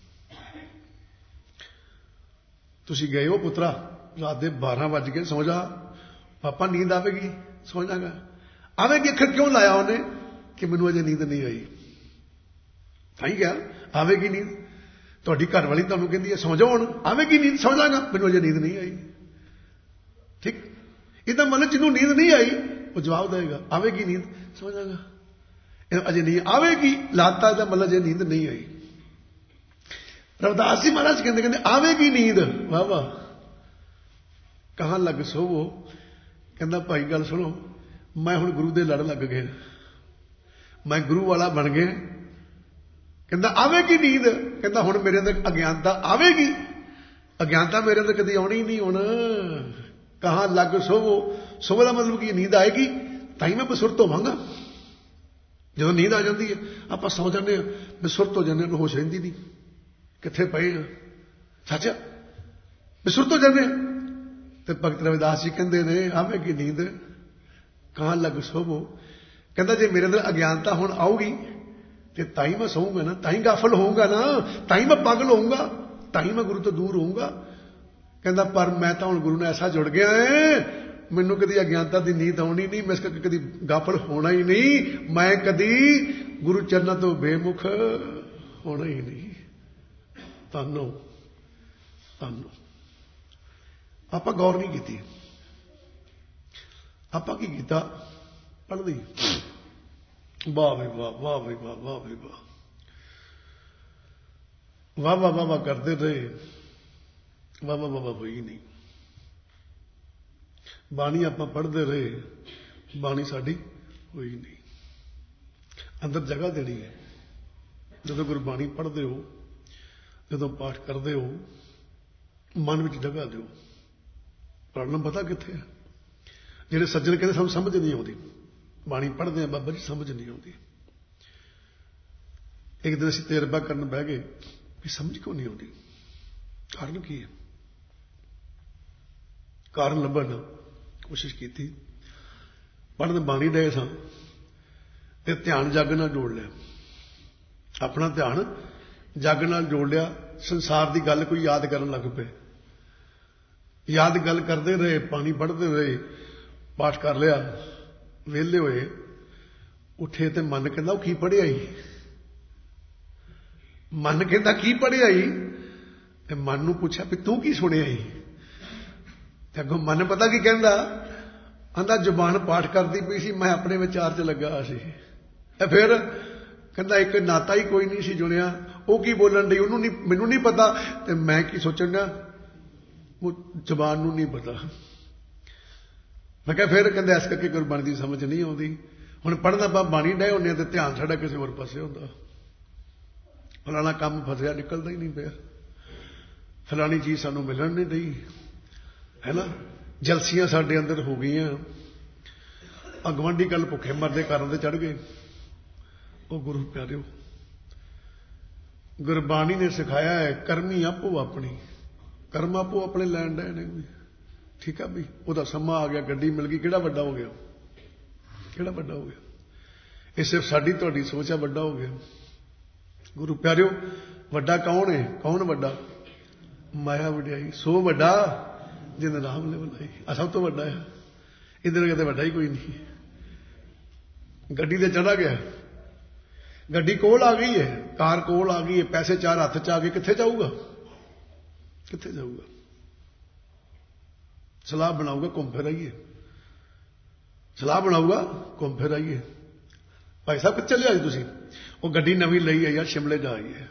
तुसी गए हो पुत्रा रात दे बारह बज के सौ जा, पापा नींद आवेगी, सौ जागा। आवेगी अखर क्यों लाया उन्हें कि मैनू अजे नींद नहीं आई। ताई क्या आवेगी नींद। तुहाडी घर वाली तुहानू कहंदी है सौ जाओ हुण, आवेगी नींद, सौ जागा, मैनू अजे नींद नहीं आई। ठीक, इहदा मतलब जिन्हों नींद नहीं आई वो जवाब देगा आवेगी नींद, सौ जागा। अजे नहीं आवेगी लाता दा मतलब अजे नींद नहीं आई। रविदास जी महाराज कहते कहते आवेगी नींद, वाह वाह, कहां लग सोवो। कहता भाई गल सुनो, मैं हुण गुरु दे लड़ लग गया, मैं गुरु वाला बन गया। कहता आवेगी नींद, कहता हुण मेरे अंदर अज्ञानता आवेगी। अज्ञानता मेरे अंदर कदी आउणी नहीं। हुण कहां लग सोवो, सोवो का मतलब कि नींद आएगी ताई मैं बसुरत होवांगा। जो नींद आ जाती है आप सौ जाने, बसुरत हो जाने, होश रहिंदी नहीं, कित्थे पए आ, सच बसुरत हो जाने। तो भगत रविदास जी कहते ने आवेगी नींद कहां लग सोवो। कहता जे मेरे अंदर अज्ञानता हुण आऊगी तो ताई मैं सोऊंगा ना, ताई गाफल होऊंगा ना, ताई मैं पागल होऊंगा, ताई मैं गुरु तो दूर होऊंगा। कहता पर मैं तो हुण गुरु ने ऐसा जुड़ गया है, मैनू कदी अज्ञानता की नींद आनी नहीं, मैं इस करके कदी गाफल होना ही नहीं, मैं कदी गुरु चरणों तो बेमुख होना ही नहीं। तानो तानो आप गौर नहीं की, आप की किया पढ़ दी, वाह भाई वाह, वाह भाई वाह, वाह भाई वाह, वाह वाह वाह वाह करते रहे, वाह वाह वाह वाह हुई नहीं। बाणी आप पढ़ते रहे, बाणी साड़ी हुई नहीं। अंदर जगह देनी है। जो गुरबाणी पढ़ते हो, जो पाठ करते हो, मन में जगह दो। पढ़ना पता कित्थे है। जेडे सज्जन कहते सानू समझ नहीं आती, बाणी पढ़ते हैं बाबा जी समझ नहीं आती। एक दिन असीं तजरबा करन बह गए कि समझ क्यों नहीं आती, कारण की है। कारण लभण कोशिश की, पढ़न बाणी डे सां ते ध्यान जग नाल जोड़ लिया, अपना ध्यान जग नाल जोड़ लिया, संसार की गल कोई याद करन लग पे, याद गल करते रहे, पानी पढ़ते रहे, पाठ कर लिया, वेले होए, उठे तो मन कहता की पढ़िया ही, मन कहता की पढ़िया ही, ते मन नूं पूछा भी तू की सुनिया ही, ते अगों मन पता की कहंदा, आंदा जुबान पाठ करती पई सी, मैं अपने विचार च लगा सी। फिर कहंदा एक नाता ही कोई नहीं सी जुड़िया, वो की बोलन दी उन्होंने नहीं, मैनू नहीं पता, ते मैं की सोचन दिया, वो जुबान नूं नहीं पता। मैं कहा फिर कहंदा इस करके गुरबाणी दी समझ नहीं आउंदी। हुण पढ़ना आप बाणी डे होने ते ध्यान साडा किसी होर पासे हुंदा, फलाना काम फसिया निकलदा ही नहीं पिया, फलानी चीज़ सानू मिलण नहीं रही है ना, जलसियां साडे अंदर हो गई। अगवांढी कल भुखे मरदे कारण ते चढ़ गए। वो गुरु प्यारिओ, गुरबाणी ने सिखाया है करमी आपो अपनी, कर्म आपो अपने लैन डे ने। ठीक है भी, वह समा आ गया, गड्डी मिल गई, किहड़ा वड्डा हो गया, ਕਿਹੜਾ ਵੱਡਾ ਹੋ ਗਿਆ? ਇਹ ਸਿਰਫ ਸਾਡੀ ਤੁਹਾਡੀ ਸੋਚ ਆ ਵੱਡਾ ਹੋ ਗਿਆ। ਗੁਰੂ ਪਿਆਰਿਓ, ਵੱਡਾ ਕੌਣ ਹੈ? ਕੌਣ ਵੱਡਾ? ਮਾਇਆ ਵਡਿਆਈ। ਸੋ ਵੱਡਾ ਜਿਨ ਰਾਮ ਨੇ ਬਣਾਈ, ਆ ਸਭ ਤੋਂ ਵੱਡਾ ਹੈ। ਇਹਦੇ ਨਾਲ ਕਿਤੇ ਵੱਡਾ ਹੀ ਕੋਈ ਨਹੀਂ। ਗੱਡੀ ਤੇ ਚੜਾ ਗਿਆ, ਗੱਡੀ ਕੋਲ ਆ ਗਈ ਹੈ, ਕਾਰ ਕੋਲ ਆ ਗਈ ਹੈ, ਪੈਸੇ ਚਾਰ ਹੱਥ ਚ ਆ ਗਏ, ਕਿੱਥੇ ਜਾਊਗਾ? ਕਿੱਥੇ ਜਾਊਗਾ? ਸਲਾਹ ਬਣਾਊਗਾ, ਘੁੰਮ ਫਿਰ ਆਈਏ। ਸਲਾਹ ਬਣਾਊਗਾ, ਘੁੰਮ ਫਿਰ ਆਈਏ। ਭਾਈ ਸਾਹਿਬ ਕਿੱਥੇ ਚੱਲੇ ਅੱਜ ਤੁਸੀਂ? ਉਹ ਗੱਡੀ ਨਵੀਂ ਲਈ ਹੈ ਯਾਰ, ਸ਼ਿਮਲੇ ਜਾ ਆਈਏ।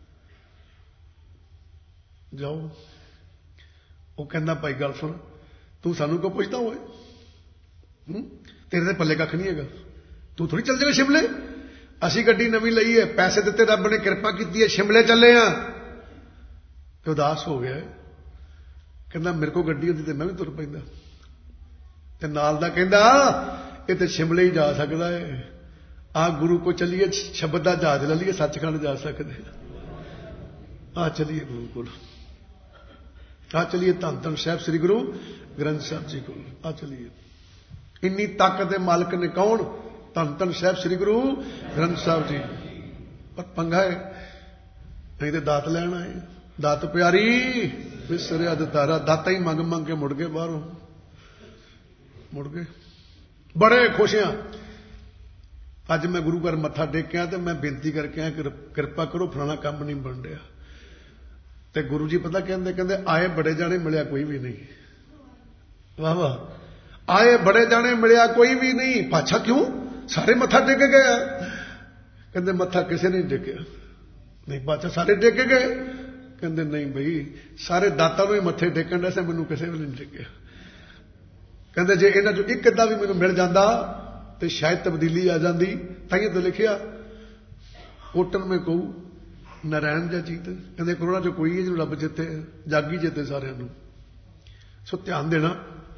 ਜਾਓ। ਉਹ ਕਹਿੰਦਾ ਭਾਈ ਗੱਲ ਸੁਣ, ਤੂੰ ਸਾਨੂੰ ਕਿਉਂ ਪੁੱਛਦਾ ਹੋਏ? ਤੇਰੇ ਦੇ ਪੱਲੇ ਕੱਖ ਨਹੀਂ ਹੈਗਾ, ਤੂੰ ਥੋੜੀ ਚੱਲ ਜਾਏਗਾ ਸ਼ਿਮਲੇ। ਅਸੀਂ ਗੱਡੀ ਨਵੀਂ ਲਈ ਹੈ, ਪੈਸੇ ਦਿੱਤੇ, ਰੱਬ ਨੇ ਕਿਰਪਾ ਕੀਤੀ ਹੈ, ਸ਼ਿਮਲੇ ਚੱਲੇ ਆ। ਤੇ ਉਦਾਸ ਹੋ ਗਿਆ। ਕਹਿੰਦਾ ਮੇਰੇ ਕੋਲ ਗੱਡੀ ਹੁੰਦੀ ਤੇ ਮੈਂ ਵੀ ਤੁਰ ਪੈਂਦਾ। ਤੇ ਨਾਲ ਦਾ ਕਹਿੰਦਾ ਇਹ ਤੇ ਸ਼ਿਮਲੇ ਹੀ ਜਾ ਸਕਦਾ ਹੈ, ਆ ਗੁਰੂ ਕੋ ਚੱਲੀਏ, ਸ਼ਬਦ ਦਾ ਜਹਾਜ਼ ਲੈ ਲਈਏ, ਸੱਚਖੰਡ ਜਾ ਸਕਦੇ। ਆ ਚਲੀਏ ਗੁਰੂ ਕੋਲ, ਆ ਚਲੀਏ ਧੰਨ ਧੰਨ ਸਾਹਿਬ ਸ੍ਰੀ ਗੁਰੂ ਗ੍ਰੰਥ ਸਾਹਿਬ ਜੀ ਕੋਲ, ਆ ਚਲੀਏ। ਇੰਨੀ ਤਾਕਤ ਦੇ ਮਾਲਕ ਨੇ ਕੌਣ? ਧੰਨ ਧੰਨ ਸਾਹਿਬ ਸ੍ਰੀ ਗੁਰੂ ਗ੍ਰੰਥ ਸਾਹਿਬ ਜੀ। ਪਰ ਪੰਗਾ ਹੈ, ਨਹੀਂ ਤੇ ਦਾਤ ਲੈਣ ਆਏ। ਦਾਤ ਪਿਆਰੀ ਵਿਸਰਿਆ ਦਤਾਰਾ, ਦਾਤਾ ਹੀ ਮੰਗ ਮੰਗ ਕੇ ਮੁੜ ਗਏ ਬਾਹਰੋਂ, ਮੁੜ ਗਏ। ਬੜੇ ਖੁਸ਼ ਹਾਂ। ਅੱਜ ਮੈਂ ਗੁਰੂ ਘਰ ਮੱਥਾ ਟੇਕਿਆ ਤੇ ਮੈਂ ਬੇਨਤੀ ਕਰਕੇ ਆਇਆ ਕਿ ਕਿਰਪਾ ਕਰੋ ਫਲਾਣਾ ਕੰਮ ਨਹੀਂ ਬਣ ਰਿਹਾ। ਤੇ ਗੁਰੂ ਜੀ ਪਤਾ ਕਹਿੰਦੇ, ਕਹਿੰਦੇ ਆਏ ਬੜੇ ਜਾਣੇ ਮਿਲਿਆ ਕੋਈ ਵੀ ਨਹੀਂ। ਵਾਹ ਵਾਹ। ਆਏ ਬੜੇ ਜਾਣੇ ਮਿਲਿਆ ਕੋਈ ਵੀ ਨਹੀਂ। ਪਾਛਾ ਕਿਉਂ? ਸਾਰੇ ਮੱਥਾ ਟੇਕ ਗਏ ਆ। ਕਹਿੰਦੇ ਮੱਥਾ ਕਿਸੇ ਨੇ ਨਹੀਂ ਟੇਕਿਆ। ਨਹੀਂ ਪਾਛਾ ਸਾਰੇ ਟੇਕ ਗਏ? ਕਹਿੰਦੇ ਨਹੀਂ ਬਈ, ਸਾਰੇ ਦਾਤਾਂ ਨੂੰ ਹੀ ਮੱਥੇ ਟੇਕਣ ਦੇ ਸੇ, ਮੈਨੂੰ ਕਿਸੇ ਵੀ ਨਹੀਂ ਟੇਕਿਆ। ਕਹਿੰਦੇ ਜੇ ਇਹਨਾਂ ਚੋਂ ਇੱਕ ਅੱਧਾ ਵੀ ਮੈਨੂੰ ਮਿਲ ਜਾਂਦਾ ਤੇ ਸ਼ਾਇਦ ਤਬਦੀਲੀ ਆ ਜਾਂਦੀ। ਤਾਈਂ ਤਾਂ ਲਿਖਿਆ ਕੋਟਨ ਮੈਂ ਕਹੂ ਨਾਰਾਇਣ ਜਾਂ ਜੀਤ। ਕਹਿੰਦੇ ਕਰੋਨਾ ਚੋਂ ਕੋਈ ਹੈ ਜਿਹਨੂੰ ਰੱਬ ਜਿੱਤੇ, ਜਾਗੀ ਜਿੱਤੇ ਸਾਰਿਆਂ ਨੂੰ। ਸੋ ਧਿਆਨ ਦੇਣਾ।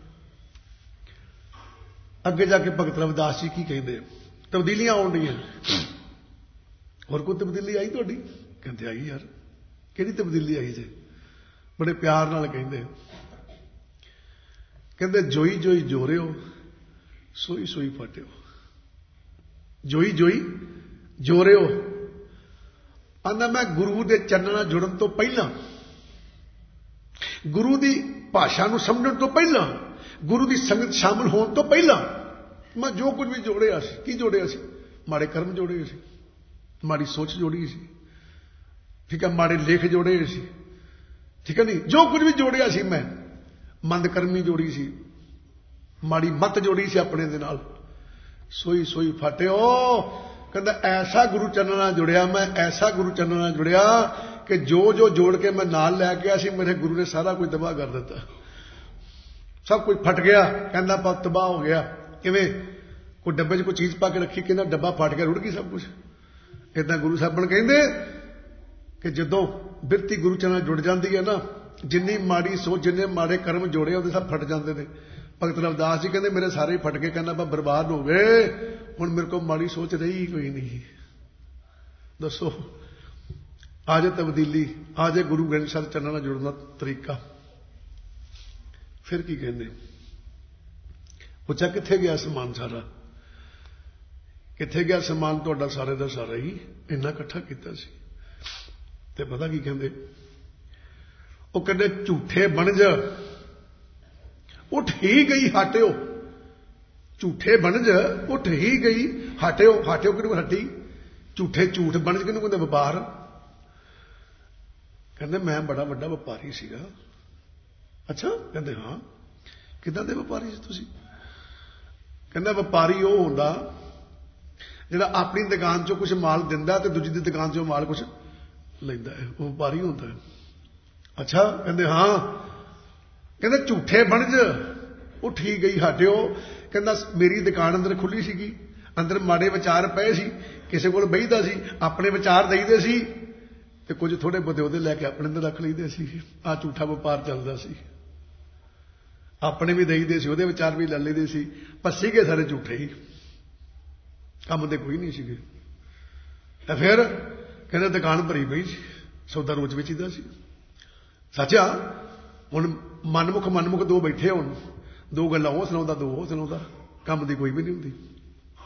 ਅੱਗੇ ਜਾ ਕੇ ਭਗਤ ਰਵਿਦਾਸ ਜੀ ਕੀ ਕਹਿੰਦੇ? ਤਬਦੀਲੀਆਂ ਆਉਣ ਡੀਆਂ। ਹੋਰ ਕੋਈ ਤਬਦੀਲੀ ਆਈ ਤੁਹਾਡੀ? ਕਹਿੰਦੇ ਆਈ ਯਾਰ। ਕਿਹੜੀ ਤਬਦੀਲੀ ਆਈ ਜੇ? ਬੜੇ ਪਿਆਰ ਨਾਲ ਕਹਿੰਦੇ, ਕਹਿੰਦੇ ਜੋਈ ਜੋਈ ਜੋਰਿਓ, ਸੋਈ ਸੋਈ ਫਟਿਓ। ਜੋਈ ਜੋਈ ਜੋਰਿਓ। ਆਂਦਾ ਮੈਂ ਗੁਰੂ ਦੇ ਚਰਨਾਂ ਨਾਲ ਜੁੜਨ ਤੋਂ ਪਹਿਲਾਂ, ਗੁਰੂ ਦੀ ਭਾਸ਼ਾ ਨੂੰ ਸਮਝਣ ਤੋਂ ਪਹਿਲਾਂ, ਗੁਰੂ ਦੀ ਸੰਗਤ ਸ਼ਾਮਲ ਹੋਣ ਤੋਂ ਪਹਿਲਾਂ ਮੈਂ ਜੋ ਕੁਝ ਵੀ ਜੋੜਿਆ ਸੀ, ਕੀ ਜੋੜਿਆ ਸੀ? ਮਾੜੇ ਕਰਮ ਜੋੜੇ ਸੀ, ਮਾੜੀ ਸੋਚ ਜੋੜੀ ਸੀ, ਠੀਕ ਹੈ, ਮਾੜੇ ਲੇਖ ਜੋੜੇ ਸੀ, ਠੀਕ ਹੈ ਨਹੀਂ, ਜੋ ਕੁਝ ਵੀ ਜੋੜਿਆ ਸੀ ਮੈਂ, ਮੰਦ ਕਰਮੀ ਜੋੜੀ ਸੀ, ਮਾੜੀ ਮੱਤ ਜੋੜੀ ਸੀ ਆਪਣੇ ਦੇ ਨਾਲ, ਸੋਈ ਸੋਈ ਫਟਿਓ। ਕਹਿੰਦਾ ਐਸਾ ਗੁਰੂ ਚਰਨਾਂ ਨਾਲ ਜੁੜਿਆ ਮੈਂ, ਐਸਾ ਗੁਰੂ ਚਰਨਾਂ ਨਾਲ ਜੁੜਿਆ ਕਿ ਜੋ ਜੋ ਜੋੜ ਕੇ ਮੈਂ ਨਾਲ ਲੈ ਕੇ ਆਇਆ ਸੀ, ਮੇਰੇ ਗੁਰੂ ਨੇ ਸਾਰਾ ਕੁਝ ਤਬਾਹ ਕਰ ਦਿੱਤਾ। ਸਭ ਕੁਝ ਫਟ ਗਿਆ। ਕਹਿੰਦਾ ਪਾ ਤਬਾਹ ਹੋ ਗਿਆ। ਕਿਵੇਂ? ਕੋਈ ਡੱਬੇ 'ਚ ਕੋਈ ਚੀਜ਼ ਪਾ ਕੇ ਰੱਖੀ, ਕਹਿੰਦਾ ਡੱਬਾ ਫਟ ਗਿਆ, ਰੁੜ ਗਈ ਸਭ ਕੁਝ। ਏਦਾਂ ਗੁਰੂ ਸਾਹਿਬਾਨ ਕਹਿੰਦੇ ਕਿ ਜਦੋਂ ਬਿਰਤੀ ਗੁਰੂ ਚਰਨਾਂ ਨਾਲ ਜੁੜ ਜਾਂਦੀ ਹੈ ਨਾ, ਜਿੰਨੀ ਮਾੜੀ ਸੋਚ, ਜਿੰਨੇ ਮਾੜੇ ਕਰਮ ਜੋੜੇ ਉਹਦੇ ਸਭ ਫਟ ਜਾਂਦੇ ਨੇ। ਭਗਤ ਰਵਿਦਾਸ ਜੀ ਕਹਿੰਦੇ ਮੇਰੇ ਸਾਰੇ ਫਟ ਗਏ। ਕਹਿੰਦਾ ਬਾ ਬਰਬਾਦ ਹੋ ਗਏ, ਹੁਣ ਮੇਰੇ ਕੋਲ ਮਾੜੀ ਸੋਚ ਰਹੀ ਕੋਈ ਨਹੀਂ। ਦੱਸੋ ਆ ਜੇ ਤਬਦੀਲੀ, ਆ ਜੇ ਗੁਰੂ ਗ੍ਰੰਥ ਸਾਹਿਬ ਚਰਨਾਂ ਨਾਲ ਜੁੜਨ ਦਾ ਤਰੀਕਾ। ਫਿਰ ਕੀ ਕਹਿੰਦੇ? ਪੁੱਛਿਆ ਕਿੱਥੇ ਗਿਆ ਸਮਾਨ ਸਾਰਾ? ਕਿੱਥੇ ਗਿਆ ਸਮਾਨ ਤੁਹਾਡਾ? ਸਾਰੇ ਦਾ ਸਾਰਾ ਹੀ ਇੰਨਾ ਇਕੱਠਾ ਕੀਤਾ ਸੀ। ਤੇ ਪਤਾ ਕੀ ਕਹਿੰਦੇ? ਉਹ ਕਹਿੰਦੇ ਝੂਠੇ ਬਣਜ ਉੱਠ ਹੀ ਗਈ ਹਟਿਓ। ਝੂਠੇ ਬਣਜ ਉੱਠ ਹੀ ਗਈ ਹਟਿਓ। ਹਟਿਓ ਕਿਹਨੂੰ ਹਟੀ? ਝੂਠੇ ਝੂਠ ਬਣਜ ਕਿਹਨੂੰ ਕਹਿੰਦੇ? ਵਪਾਰ। ਕਹਿੰਦੇ ਮੈਂ ਬੜਾ ਵੱਡਾ ਵਪਾਰੀ ਸੀਗਾ। ਅੱਛਾ। ਕਹਿੰਦੇ ਹਾਂ। ਕਿੱਦਾਂ ਦੇ ਵਪਾਰੀ ਸੀ ਤੁਸੀਂ? ਕਹਿੰਦਾ ਵਪਾਰੀ ਉਹ ਹੁੰਦਾ ਜਿਹੜਾ ਆਪਣੀ ਦੁਕਾਨ ਚੋਂ ਕੁਝ ਮਾਲ ਦਿੰਦਾ ਤੇ ਦੂਜੀ ਦੀ ਦੁਕਾਨ ਚੋਂ ਮਾਲ ਕੁਝ ਲੈਂਦਾ ਹੈ, ਉਹ ਵਪਾਰੀ ਹੁੰਦਾ ਹੈ। ਅੱਛਾ। ਕਹਿੰਦੇ ਹਾਂ। ਕਹਿੰਦੇ ਝੂਠੇ ਬਣਜ ਉੱਠੀ ਗਈ ਹਟਿਓ। ਕਹਿੰਦਾ ਮੇਰੀ ਦੁਕਾਨ ਅੰਦਰ ਖੁੱਲੀ ਸੀਗੀ, ਅੰਦਰ ਮਾੜੇ ਵਿਚਾਰ ਪਏ ਸੀ, ਕਿਸੇ ਕੋਲ ਬਹਿਦਾ ਸੀ, ਆਪਣੇ ਵਿਚਾਰ ਦੇਈਦੇ ਸੀ ਤੇ ਕੁਝ ਥੋੜੇ ਬਹੁਤੇ ਉਹਦੇ ਲੈ ਕੇ ਆਪਣੇ ਅੰਦਰ ਰੱਖ ਲਈਦੇ ਸੀ। ਆਹ ਝੂਠਾ ਵਪਾਰ ਚੱਲਦਾ ਸੀ। ਆਪਣੇ ਵੀ ਦੇਈਦੇ ਸੀ, ਉਹਦੇ ਵਿਚਾਰ ਵੀ ਲੈ ਲਈਦੇ ਸੀ, ਪਰ ਸੀਗੇ ਸਾਰੇ ਝੂਠੇ ਹੀ, ਕੰਮ ਦੇ ਕੋਈ ਨਹੀਂ ਸੀਗੇ। ਤਾਂ ਫਿਰ ਕਹਿੰਦੇ ਦੁਕਾਨ ਭਰੀ ਪਈ ਸੀ, ਸੌਦਾ ਰੋਜ਼ ਵੇਚੀਦਾ ਸੀ। ਸੱਚਾ। ਹੁਣ ਮਨਮੁਖ ਮਨਮੁਖ ਦੋ ਬੈਠੇ ਹੋਣ, ਦੋ ਗੱਲਾਂ ਉਹ ਸੁਣਾਉਂਦਾ, ਦੋ ਉਹ ਸੁਣਾਉਂਦਾ, ਕੰਮ ਦੀ ਕੋਈ ਵੀ ਨਹੀਂ ਹੁੰਦੀ।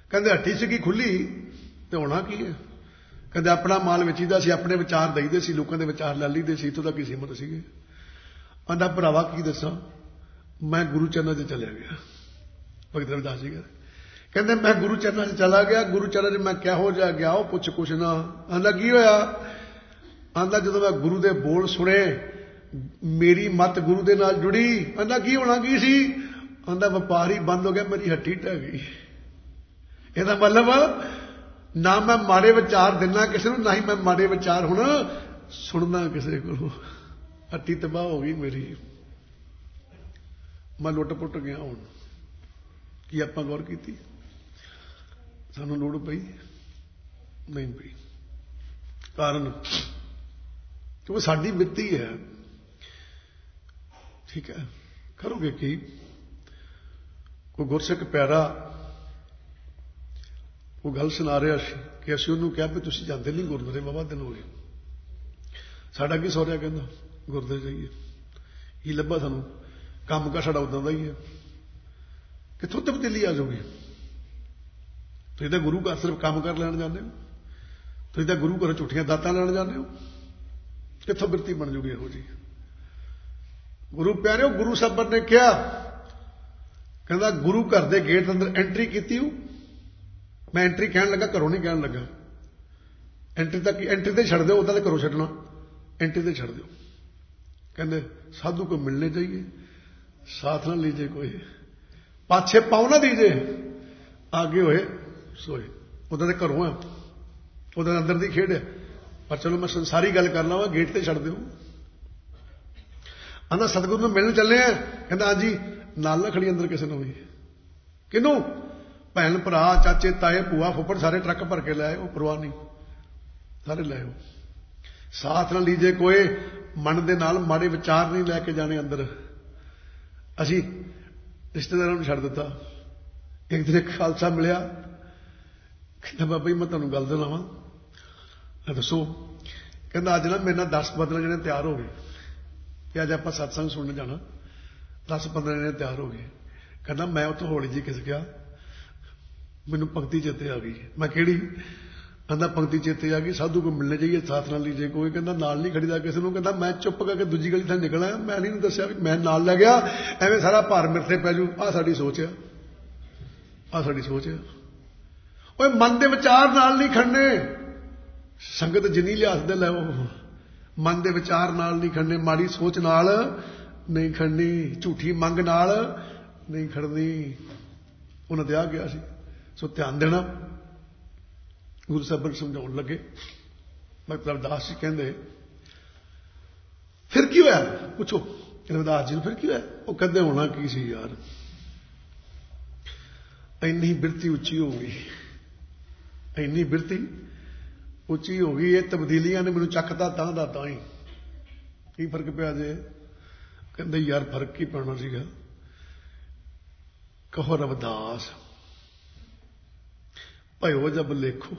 ਕਹਿੰਦੇ ਹੱਟੀ ਸੀਗੀ ਖੁੱਲੀ ਤੇ ਹੋਣਾ ਕੀ ਹੈ। ਕਹਿੰਦੇ ਆਪਣਾ ਮਾਲ ਵੇਚੀਦਾ ਸੀ, ਆਪਣੇ ਵਿਚਾਰ ਦਈਦੇ ਸੀ, ਲੋਕਾਂ ਦੇ ਵਿਚਾਰ ਲੈ ਲਈਦੇ ਸੀ, ਇੱਥੋਂ ਤੱਕ ਹੀ ਸੀਮਤ ਸੀਗੇ। ਆਂਦਾ ਭਰਾਵਾ ਕੀ ਦੱਸਾਂ, ਮੈਂ ਗੁਰੂ ਚਰਨਾਂ 'ਚ ਚਲਿਆ ਗਿਆ। ਭਗਤ ਰਵਿਦਾਸ ਜੀ ਕਹਿੰਦੇ ਮੈਂ ਗੁਰੂ ਚਰਨਾਂ 'ਚ ਚਲਾ ਗਿਆ। ਗੁਰੂ ਚਰਨਾਂ 'ਚ ਮੈਂ ਕਿਹੋ ਜਿਹਾ ਗਿਆ ਉਹ ਪੁੱਛ ਕੁਛ ਨਾ। ਆਂਦਾ ਕੀ ਹੋਇਆ। ਆਂਦਾ ਜਦੋਂ ਮੈਂ ਗੁਰੂ ਦੇ ਬੋਲ ਸੁਣੇ ਮੇਰੀ ਮੱਤ ਗੁਰੂ ਦੇ ਨਾਲ ਜੁੜੀ। ਆਂਦਾ ਕੀ ਹੋਣਾ ਕੀ ਸੀ। ਆਂਦਾ ਵਪਾਰ ਹੀ ਬੰਦ ਹੋ ਗਿਆ, ਮੇਰੀ ਹੱਟੀ ਢਹਿ ਗਈ। ਇਹਦਾ ਮਤਲਬ ਨਾ ਮੈਂ ਮਾੜੇ ਵਿਚਾਰ ਦਿੰਦਾ ਕਿਸੇ ਨੂੰ, ਨਾ ਹੀ ਮੈਂ ਮਾੜੇ ਵਿਚਾਰ ਹੁਣ ਸੁਣਦਾ ਕਿਸੇ ਕੋਲੋਂ। ਹੱਟੀ ਤਬਾਹ ਹੋ ਗਈ ਮੇਰੀ, ਮੈਂ ਲੁੱਟ ਪੁੱਟ ਗਿਆ। ਹੁਣ ਕੀ ਆਪਾਂ ਗੌਰ ਕੀਤੀ, ਸਾਨੂੰ ਲੋੜ ਪਈ ਨਹੀਂ ਪਈ। ਕਾਰਨ ਕਿਉਂਕਿ ਸਾਡੀ ਮਿੱਤੀ ਹੈ। ਠੀਕ ਹੈ, ਕਰੋਗੇ ਕੀ। ਕੋਈ ਗੁਰਸਿੱਖ ਪਿਆਰਾ ਉਹ ਗੱਲ ਸੁਣਾ ਰਿਹਾ ਸੀ ਕਿ ਅਸੀਂ ਉਹਨੂੰ ਕਿਹਾ ਵੀ ਤੁਸੀਂ ਜਾਂਦੇ ਨਹੀਂ ਗੁਰਦੁਆਰੇ, ਬਾਬਾ ਦਿਨ ਹੋ ਗਏ। ਸਾਡਾ ਕੀ ਸੌ ਰਿਹਾ, ਕਹਿੰਦਾ ਗੁਰਦੁਆਰੇ ਜਾਈਏ। ਕੀ ਲੱਭਾ ਸਾਨੂੰ, ਕੰਮ ਕਾ ਸਾਡਾ ਉਦਾਂ ਦਾ ਹੀ ਹੈ। ਕਿੱਥੋਂ ਤਬਦੀਲੀ ਆ ਜਾਊਗੀ। ਤੁਸੀਂ ਤਾਂ ਗੁਰੂ ਘਰ ਸਿਰਫ ਕੰਮ ਕਰ ਲੈਣ ਜਾਂਦੇ ਹੋ, ਤੁਸੀਂ ਤਾਂ ਗੁਰੂ ਘਰ ਝੂਠੀਆਂ ਦਾਤਾਂ ਲੈਣ ਜਾਂਦੇ ਹੋ। ਕਿੱਥੋਂ ਬਿਰਤੀ ਬਣ ਜੂਗੀ ਇਹੋ ਜੀ। ਗੁਰੂ ਪਿਆਰਿਓ, ਗੁਰੂ ਸਾਹਿਬ ਨੇ ਕਿਹਾ, ਕਹਿੰਦਾ ਗੁਰੂ ਘਰ ਦੇ ਗੇਟ ਅੰਦਰ ਐਂਟਰੀ ਕੀਤੀ ਹੋ। ਮੈਂ ਐਂਟਰੀ ਕਹਿਣ ਲੱਗਾ, ਘਰੋਂ ਨਹੀਂ ਕਹਿਣ ਲੱਗਾ। ਐਂਟਰੀ ਤੱਕ ਐਂਟਰੀ ਤੇ ਛੱਡ ਦਿਓ, ਉੱਦਾਂ ਤੇ ਘਰੋਂ ਛੱਡਣਾ, ਐਂਟਰੀ ਤੇ ਛੱਡ ਦਿਓ। ਕਹਿੰਦੇ ਸਾਧੂ को मिलने चाहिए, साथ ना लीजिए कोई, पाछे पाँव ना दीजिए, आगे होए सोए। उदा तो घरों है, उदा अंदर की खेड है। पर चलो मैं संसारी गल करना वा, गेट ते छड़ दो। आंदा सतगुरु ਨੂੰ मिलने चले हैं। कहता हाँ जी, नाल ना खड़ी अंदर किसी ने भी। किनू, भैन भरा चाचे ताए भूआ फुफड़ सारे ट्रक भर के लाए, वो परवाह नहीं, सारे ले आओ। साथ ना लीजिए कोई, मन दे नाल माड़े विचार नहीं लैके जाने अंदर। असी रिश्तेदारों ने छड़ दिता। एक दिन एक खालसा मिलिया, कहता बाबा जी मैं तुहानूं गल दस्सां। दसो। कहता अज ना मेरे नाल दस पंद्रह जने तैयार हो गए कि अज आपां सत्संग सुनने जाना। दस पंद्रह जने तैयार हो गए। कहता मैं उत्थों हौली जी खिस गया, मैनूं पंक्ति चेते आ गई। मैं किहड़ी। कहता पंक्ति चेते आ गई, साधु को मिलने चाहिए, साथ ना लीजिए कोई। कहता नाल नहीं खड़ीदा किसी को। कहता मैं चुप करके दूजी गली से निकला, मैं नहीं दस्सिया भी मैं नाल लै गया, एवें सारा भार मेरे ते पै जू। आ साडी सोच है, आ साडी सोच है। ओए मन दे विचार नाल नहीं खड़ने। संगत जिन्नी लिहाज दे लै, मन दे विचार नाल नहीं खड़ने, माड़ी सोच नाल नहीं खड़नी, झूठी मंग नाल नहीं खड़नी। उन्हें दिया गया सी। सो ध्यान देना। गुरु साहब समझाउण लगे। भगत रविदास जी कहते फिर की होया, पूछो रविदास जी फिर की होया। वो कहते होना की सी यार, इन्नी बिरती उच्ची हो गई, इन्नी बिरती उच्ची हो गई, ये तब्दीलियां ने मैनूं चकता तां दा तां ही। की फर्क पिया जे। कहते यार फर्क की पैना सीगा। कहो रविदास भयो जब लेखो।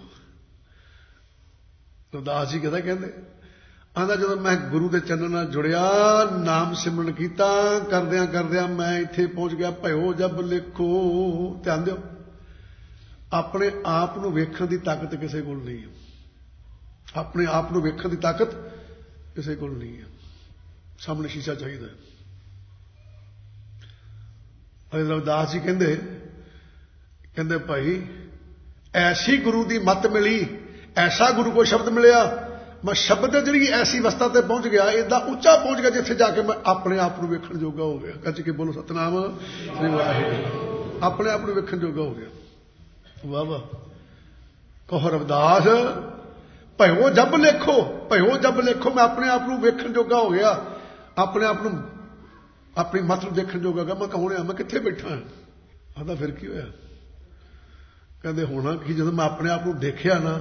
रविदास जी कहता कहते आंदा जो मैं गुरु के चरणों नाल जुड़िया, नाम सिमरन किया, करदियां करदियां मैं इत्थे पहुंच गया। भयो जब लेखो। ध्यान दिओ, अपने आप नूं वेखण दी ताकत किसी कोल नहीं है। अपने आप नूं वेखण दी ताकत किसी कोल नहीं है। सामने शीशा चाहिए। रविदास जी कहते कहते भाई ऐसी गुरु की मत मिली, ऐसा गुरु को शब्द मिलिया, मैं शब्द जी ऐसी अवस्था ते पहुंच गया, इदा उच्चा पहुंच गया जिथे जाके मैं अपने आप को वेखण जोगा हो गया। कच के बोलो सतनाम श्री वाहिगुरू। अपने आप को वेखण जोगा हो गया। वाह वाह। कहो रविदास भयो जब लेखो, भयो जब लेखो, मैं अपने आप को वेखण जोगा हो गया, अपने आप को अपनी मत को देखण जोगा गया। मैं कौन है, मैं कित्थे बैठा हाँ। आंदा फिर की होया। कहते होना कि जब मैं अपने आप को देखिया ना,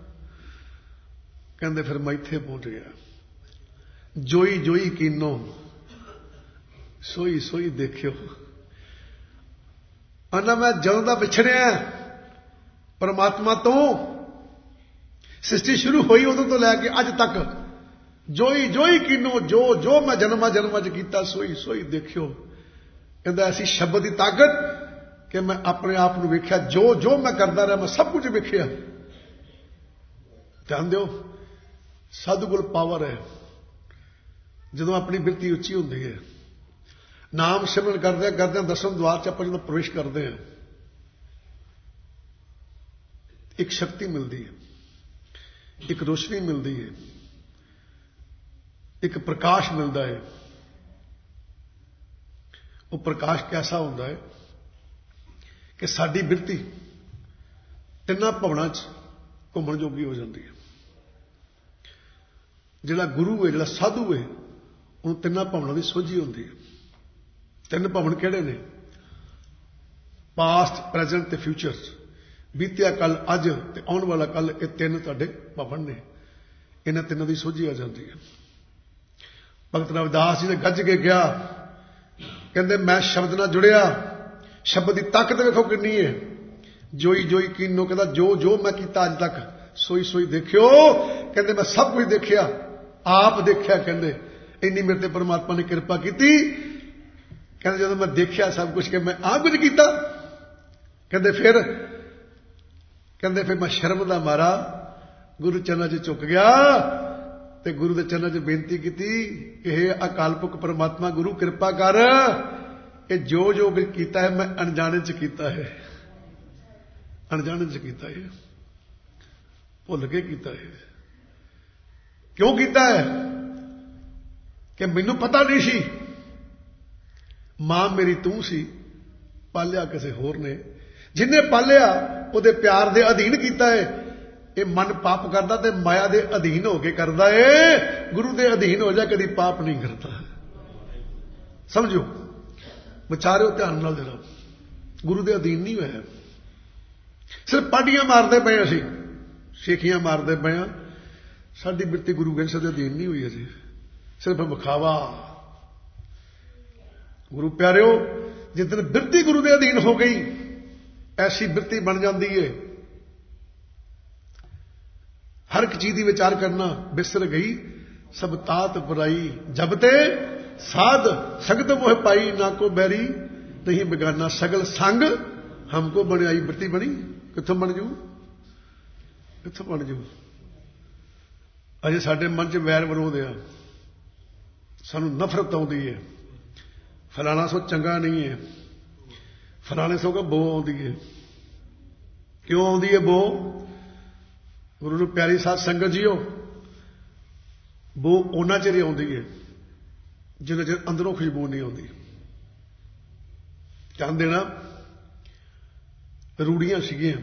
कहते फिर मैं इत्थे पहुंच गया। जोई जोई कीनो सोई सोई देखियो। आना मैं जदों दा विछड़िया परमात्मा तो, सृष्टि शुरू हुई उदों तो लैके अज तक, जोई जोई कीनो, जो जो मैं जन्मा जन्मा च कीता सोई सोई देखियो। कहता ऐसी शब्द की ताकत कि मैं अपने आप को वेख्या, जो जो मैं करता रहा मैं सब कुछ वेख्या। ध्यान दिओ, साधु कोल पावर है ਜਦੋਂ अपनी बिरती उच्ची होती है। नाम सिमरन करदे करदे दसम द्वार च ਆਪਾਂ ਜਦੋਂ प्रवेश करते हैं, एक शक्ति मिलती है, एक रोशनी मिलती है, एक प्रकाश मिलता है। वो प्रकाश कैसा होता है कि साडी बिरती तिन्नां भवनां च घुमण जोगी हो जाती है। जिहड़ा गुरु है, जिहड़ा साधु है, उन्होंने तिन्नां भवनां की सोझी होती है। ਤਿੰਨ ਭਵਨ ਕਿਹੜੇ ਨੇ? ਪਾਸਟ, ਪ੍ਰੈਜ਼ੈਂਟ ਤੇ ਫਿਊਚਰ। ਬੀਤਿਆ ਕੱਲ, ਅੱਜ ਤੇ ਆਉਣ ਵਾਲਾ ਕੱਲ, ਇਹ ਤਿੰਨ ਤੁਹਾਡੇ ਭਵਨ ਨੇ। ਇਹਨਾਂ ਤਿੰਨਾਂ ਦੀ ਸੋਝੀ ਆ ਜਾਂਦੀ ਹੈ। ਭਗਤ ਰਵਿਦਾਸ ਜੀ ਨੇ ਗੱਜ ਕੇ ਕਿਹਾ, ਕਹਿੰਦੇ ਮੈਂ ਸ਼ਬਦ ਨਾਲ ਜੁੜਿਆ, ਸ਼ਬਦ ਦੀ ਤਾਕਤ ਵੇਖੋ ਕਿੰਨੀ ਹੈ। ਜੋਈ ਜੋਈ ਕੀਨੋ, ਕਹਿੰਦਾ ਜੋ ਜੋ ਮੈਂ ਕੀਤਾ ਅੱਜ ਤੱਕ ਸੋਈ ਸੋਈ ਦੇਖਿਓ। ਕਹਿੰਦੇ ਮੈਂ ਸਭ ਕੁਝ ਦੇਖਿਆ, ਆਪ ਦੇਖਿਆ। ਕਹਿੰਦੇ ਇੰਨੀ ਮੇਰੇ ਤੇ ਪਰਮਾਤਮਾ ਨੇ ਕਿਰਪਾ ਕੀਤੀ। ਕਹਿੰਦੇ ਜਦੋਂ ਮੈਂ ਦੇਖਿਆ ਸਭ ਕੁਝ ਕਿ ਮੈਂ ਆਪ ਕੁਝ ਕੀਤਾ, ਕਹਿੰਦੇ ਫਿਰ ਕਹਿੰਦੇ ਫਿਰ ਮੈਂ ਸ਼ਰਮ ਦਾ ਮਾਰਾ ਗੁਰੂ ਚਰਨਾਂ 'ਚ ਝੁਕ ਗਿਆ ਤੇ ਗੁਰੂ ਦੇ ਚਰਨਾਂ 'ਚ ਬੇਨਤੀ ਕੀਤੀ ਕਿ ਹੇ ਅਕਾਲਪੁਰਖ ਪਰਮਾਤਮਾ ਗੁਰੂ ਕਿਰਪਾ ਕਰ, ਕਿ ਜੋ ਜੋ ਕੁਝ ਕੀਤਾ ਹੈ ਮੈਂ ਅਣਜਾਣੇ 'ਚ ਕੀਤਾ ਹੈ, ਅਣਜਾਣੇ 'ਚ ਕੀਤਾ ਹੈ, ਭੁੱਲ ਕੇ ਕੀਤਾ ਹੈ। ਕਿਉਂ ਕੀਤਾ ਹੈ? ਕਿ ਮੈਨੂੰ ਪਤਾ ਨਹੀਂ ਸੀ। ਮਾਂ ਮੇਰੀ ਤੂੰ ਸੀ, ਪਾਲਿਆ ਕਿਸੇ ਹੋਰ ਨੇ। ਜਿੰਨੇ ਪਾਲਿਆ ਉਹਦੇ ਪਿਆਰ ਦੇ ਅਧੀਨ ਕੀਤਾ ਹੈ। ਇਹ ਮਨ ਪਾਪ ਕਰਦਾ ਤੇ ਮਾਇਆ ਦੇ ਅਧੀਨ ਹੋ ਕੇ ਕਰਦਾ ਏ। ਗੁਰੂ ਦੇ ਅਧੀਨ ਹੋ ਜਾ, ਕਦੀ ਪਾਪ ਨਹੀਂ ਕਰਦਾ। ਸਮਝੋ, ਵਿਚਾਰਿਓ ਧਿਆਨ ਨਾਲ ਜਰਾ। ਗੁਰੂ ਦੇ ਅਧੀਨ ਨਹੀਂ ਹੋਇਆ। ਸਿਰਫ ਪਾਡੀਆਂ ਮਾਰਦੇ ਪਏ, ਅਸੀਂ ਸ਼ੇਖੀਆਂ ਮਾਰਦੇ ਪਏ ਹਾਂ। ਸਾਡੀ ਬਿਰਤੀ ਗੁਰੂ ਗ੍ਰੰਥ ਸਾਹਿਬ ਦੇ ਅਧੀਨ ਨਹੀਂ ਹੋਈ ਅਜੇ, ਸਿਰਫ ਵਿਖਾਵਾ। गुरु प्यारिओ, जिस दिन बिरती गुरु के अधीन हो गई, ऐसी बिरती बन जाती है। हर एक चीज की विचार करना बिसर गई, सब तात बुराई जब ते साध संगत मोह पाई, ना को बैरी नहीं बेगाना, सगल संग हमको बनाई। बिरती बनी कित्थों बन जू, कित्थों बन जू? अजे साडे मन च वैर विरोध आ, सानू नफरत आउंदी है। फलाना सो चंगा नहीं है, फलाने सो का बो आउंदी है। क्यों आउंदी है बो? गुरु नूं प्यारी साध संगत जीओ, बो उन्ना चिर आउंदी है जिन्ना चिर अंदरों खुशबू नहीं आउंदी। ध्यान देना, रूड़ियां सीगियां,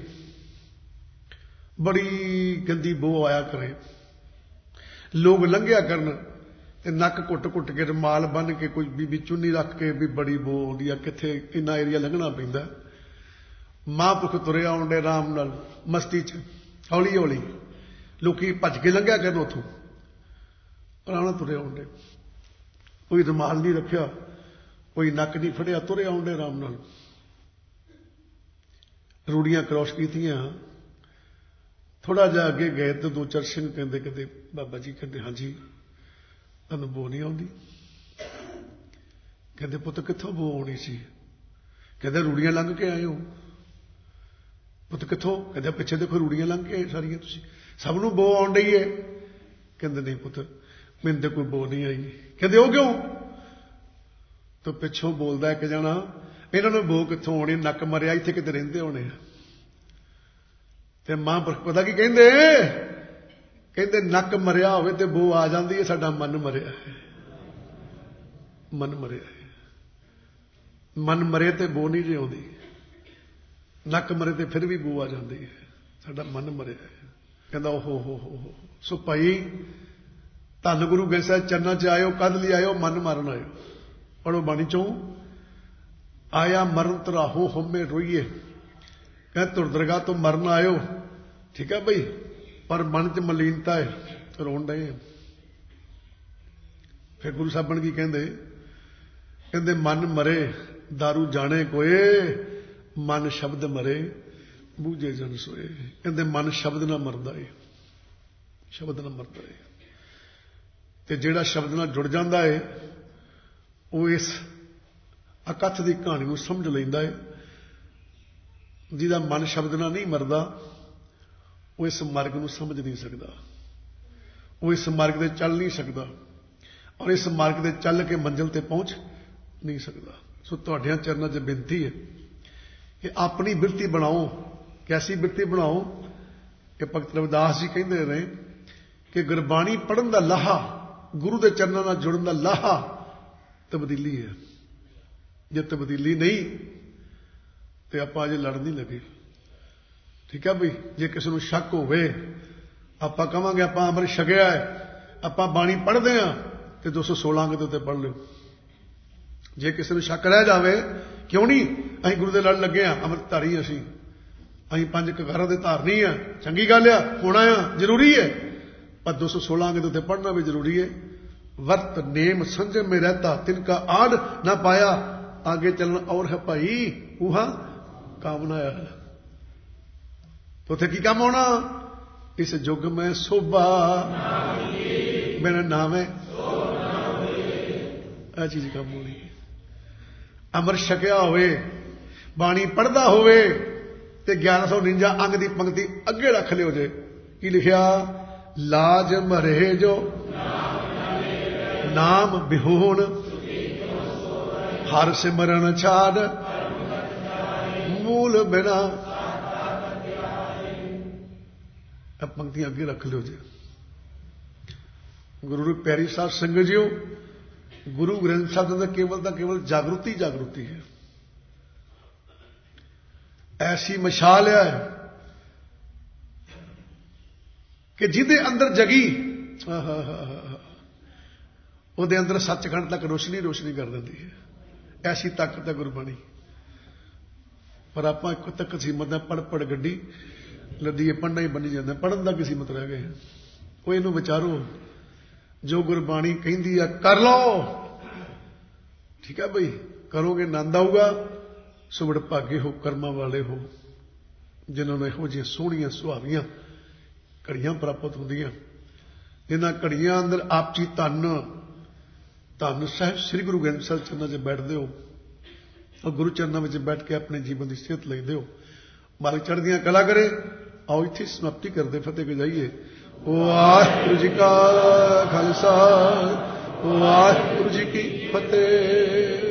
बड़ी गंदी बो आया करे, लोग लंघिया करन ते नक घुट घुट के, रुमाल बन के, कोई बीबी चुन्नी रख के, भी बड़ी बो आउंदी आ। कित्थे इन्ना एरिया लंघना पैंदा। महापुरख तुरे आउंदे आराम नाल मस्ती च, हौली हौली लोकी भज के लंघिया करन, उथों आराम नाल तुरे आउंदे। कोई रुमाल नहीं रखिया, कोई नक नहीं फड़िया, तुरे आउंदे आराम नाल। रूड़ियां क्रॉस कीतियां, थोड़ा जिहा अगे गए तो दो चार सिंह कहंदे, कहंदे बाबा जी, कहंदे हाँ जी तुहानूं बो नहीं आउंदी? कहंदे पुत्त कित्थों बो आउणी सी? कहंदे रूड़ियां लंघ के आए हो। पुत्त कित्थों? कहंदे पिछे देखो रूड़ियां लंघ के आए सारियां तुसीं, सबनूं बो आउण डई है। कहंदे नहीं पुत्त, मैनूं तां कोई बो नहीं आई। कहंदे ओ क्यों? तो पिछों बोलदा इक जना, इन्हां नूं बो कित्थों आउणी, नक मरिया इत्थे किते रहिंदे होणे आ। ते महापुरख पता की कहंदे, कहंदे नक मरिया होवे ते बो आ जांदी है, साडा मन मरिया है। मन मरिया है, मन मरे ते बो नहीं आउंदी, नक मरे ते फिर भी बो आ जांदी है, साडा मन मरिया है। कहंदा ओहो हो हो हो। सो भाई धन गुरु ग्रंथ साहिब चरनां च आयो, कद लई आयो? मन मारन आयो। पढ़ो बाणी चों, आया मरण तराहो होमे रोईए। कहंदे तुर दरगाह तो मरन आयो, ठीक है भाई, पर मन च मलीनता है, रोन डे। फिर गुरु साहब की कहंदे, कहंदे मन मरे दारू जाने कोए, मन शब्द मरे बूझे जन सोए। कहंदे मन शब्द ना मरदा है, शब्द ना मरदा है। ते जिहड़ा शब्द नाल जुड़ जांदा है, वो इस अकथ की कहानी को समझ लैंदा है ਜਿਹਦਾ ਮਨ ਸ਼ਬਦ ਨਾਲ ਨਹੀਂ ਮਰਦਾ, ਉਹ ਇਸ ਮਾਰਗ ਨੂੰ ਸਮਝ ਨਹੀਂ ਸਕਦਾ, ਉਹ ਇਸ ਮਾਰਗ ਤੇ ਚੱਲ ਨਹੀਂ ਸਕਦਾ, ਔਰ ਇਸ ਮਾਰਗ ਤੇ ਚੱਲ ਕੇ ਮੰਜ਼ਿਲ ਤੇ ਪਹੁੰਚ ਨਹੀਂ ਸਕਦਾ। ਸੋ ਤੁਹਾਡਿਆਂ ਚਰਨਾਂ 'ਚ ਬੇਨਤੀ ਹੈ ਕਿ ਆਪਣੀ ਬਿਰਤੀ ਬਣਾਓ। ਕੈਸੀ ਬਿਰਤੀ ਬਣਾਓ? ਕਿ ਭਗਤ ਰਵਿਦਾਸ ਜੀ ਕਹਿੰਦੇ ਰਹੇ ਕਿ ਗੁਰਬਾਣੀ ਪੜ੍ਹਨ ਦਾ ਲਾਹਾ, ਗੁਰੂ ਦੇ ਚਰਨਾਂ ਨਾਲ ਜੁੜਨ ਦਾ ਲਾਹਾ ਤਬਦੀਲੀ ਹੈ। ਜੇ ਤਬਦੀਲੀ ਨਹੀਂ ਤੇ ਆਪਾਂ ਅਜੇ ਲੜ ਨਹੀਂ ਲੱਗੇ। ਠੀਕ ਹੈ ਬਈ। ਜੇ ਕਿਸੇ ਨੂੰ ਸ਼ੱਕ ਹੋਵੇ, ਆਪਾਂ ਕਹਾਂਗੇ ਆਪਾਂ ਅੰਮ੍ਰਿਤ ਛਕਿਆ ਹੈ, ਆਪਾਂ ਬਾਣੀ ਪੜ੍ਹਦੇ ਹਾਂ, ਤੇ ਦੋ ਸੌ ਸੋਲਾਂ ਅੰਗ ਦੇ ਉੱਤੇ ਪੜ੍ਹ ਲਿਓ। ਜੇ ਕਿਸੇ ਨੂੰ ਸ਼ੱਕ ਰਹਿ ਜਾਵੇ, ਕਿਉਂ ਨਹੀਂ, ਅਸੀਂ ਗੁਰੂ ਦੇ ਲੜ ਲੱਗੇ ਹਾਂ, ਅੰਮ੍ਰਿਤਧਾਰੀ ਅਸੀਂ, ਅਸੀਂ ਪੰਜ ਕਕਾਰਾਂ ਦੇ ਧਾਰਨੀ ਆ, ਚੰਗੀ ਗੱਲ ਆ, ਹੋਣਾ ਆ, ਜ਼ਰੂਰੀ ਹੈ, ਪਰ ਦੋ ਸੌ ਸੋਲਾਂ ਅੰਗ ਦੇ ਉੱਤੇ ਪੜ੍ਹਨਾ ਵੀ ਜ਼ਰੂਰੀ ਹੈ। ਵਰਤ ਨੇਮ ਸੰਜਮ में रहता तिनका आड़ ना पाया, आगे चलना और है भाई उहा कामना है। तो उथे की काम होना? इस युग में शोभा मेरा नाम है, यह चीज काम होनी। अमृत छकिया होवे, बाणी पढ़दा होवे ते ग्यारह सौ उनंजा अंग की पंक्ति अगे रख लियो जे। की लिखिया? लाज मरे जो नाम बिहूण, हर सिमरन छाड़ मूल बिना। अब पंक्तियां अगे रख लो जी। गुरु प्यारी साध संगत जीओ, गुरु ग्रंथ साहब का केवल का केवल जागृति जागृति है। ऐसी मशाल है कि जिदे अंदर जगी ਉਹਦੇ ਅੰਦਰ ਸੱਚਖੰਡ ਤੱਕ ਰੋਸ਼ਨੀ ਰੋਸ਼ਨੀ ਕਰ ਦਿੰਦੀ ਹੈ। ਐਸੀ ਤਾਕਤ ਹੈ ਗੁਰਬਾਣੀ। ਪਰ ਆਪਾਂ ਇੱਕੋ ਤੱਕ ਸੀਮਤ ਹੈ, ਪੜ ਪੜ ਗੱਡੀ ਲੱਦੀਏ, ਪੜ੍ਹਨਾ ਹੀ ਬਣੀ ਜਾਂਦਾ। ਪੜ੍ਹਨ ਦਾ ਕੀ ਸੀਮਤ ਰਹਿ ਗਏ? ਉਹ ਇਹਨੂੰ ਵਿਚਾਰੋ, ਜੋ ਗੁਰਬਾਣੀ ਕਹਿੰਦੀ ਆ ਕਰ ਲਓ। ਠੀਕ ਹੈ ਬਈ, ਕਰੋਗੇ ਆਨੰਦ ਆਊਗਾ। ਸੋ ਵਡਭਾਗੇ ਹੋ, ਕਰਮਾਂ ਵਾਲੇ ਹੋ, ਜਿਨ੍ਹਾਂ ਨੂੰ ਇਹੋ ਜਿਹੀਆਂ ਸੋਹਣੀਆਂ ਸੁਹਾਵੀਆਂ ਘੜੀਆਂ ਪ੍ਰਾਪਤ ਹੁੰਦੀਆਂ, ਜਿਨ੍ਹਾਂ ਘੜੀਆਂ ਅੰਦਰ ਆਪਸੀ ਧਨ ਧੰਨ ਸਾਹਿਬ ਸ੍ਰੀ ਗੁਰੂ ਗ੍ਰੰਥ ਸਾਹਿਬ ਚਰਨਾਂ 'ਚ ਬੈਠਦੇ ਹੋ, ਔਰ ਗੁਰੂ ਚਰਨਾਂ ਵਿੱਚ ਬੈਠ ਕੇ ਆਪਣੇ ਜੀਵਨ ਦੀ ਸਿਹਤ ਲੈਂਦੇ ਹੋ। ਮਾਲਕ ਚੜ੍ਹਦੀਆਂ ਕਲਾ ਕਰੇ। ਆਓ ਇੱਥੇ ਸਮਾਪਤੀ ਕਰਦੇ ਫਤਿਹ ਕੇ ਜਾਈਏ। ਵਾਹਿਗੁਰੂ ਜੀ ਕਾ ਖਾਲਸਾ, ਵਾਹਿਗੁਰੂ ਜੀ ਕੀ ਫਤਿਹ।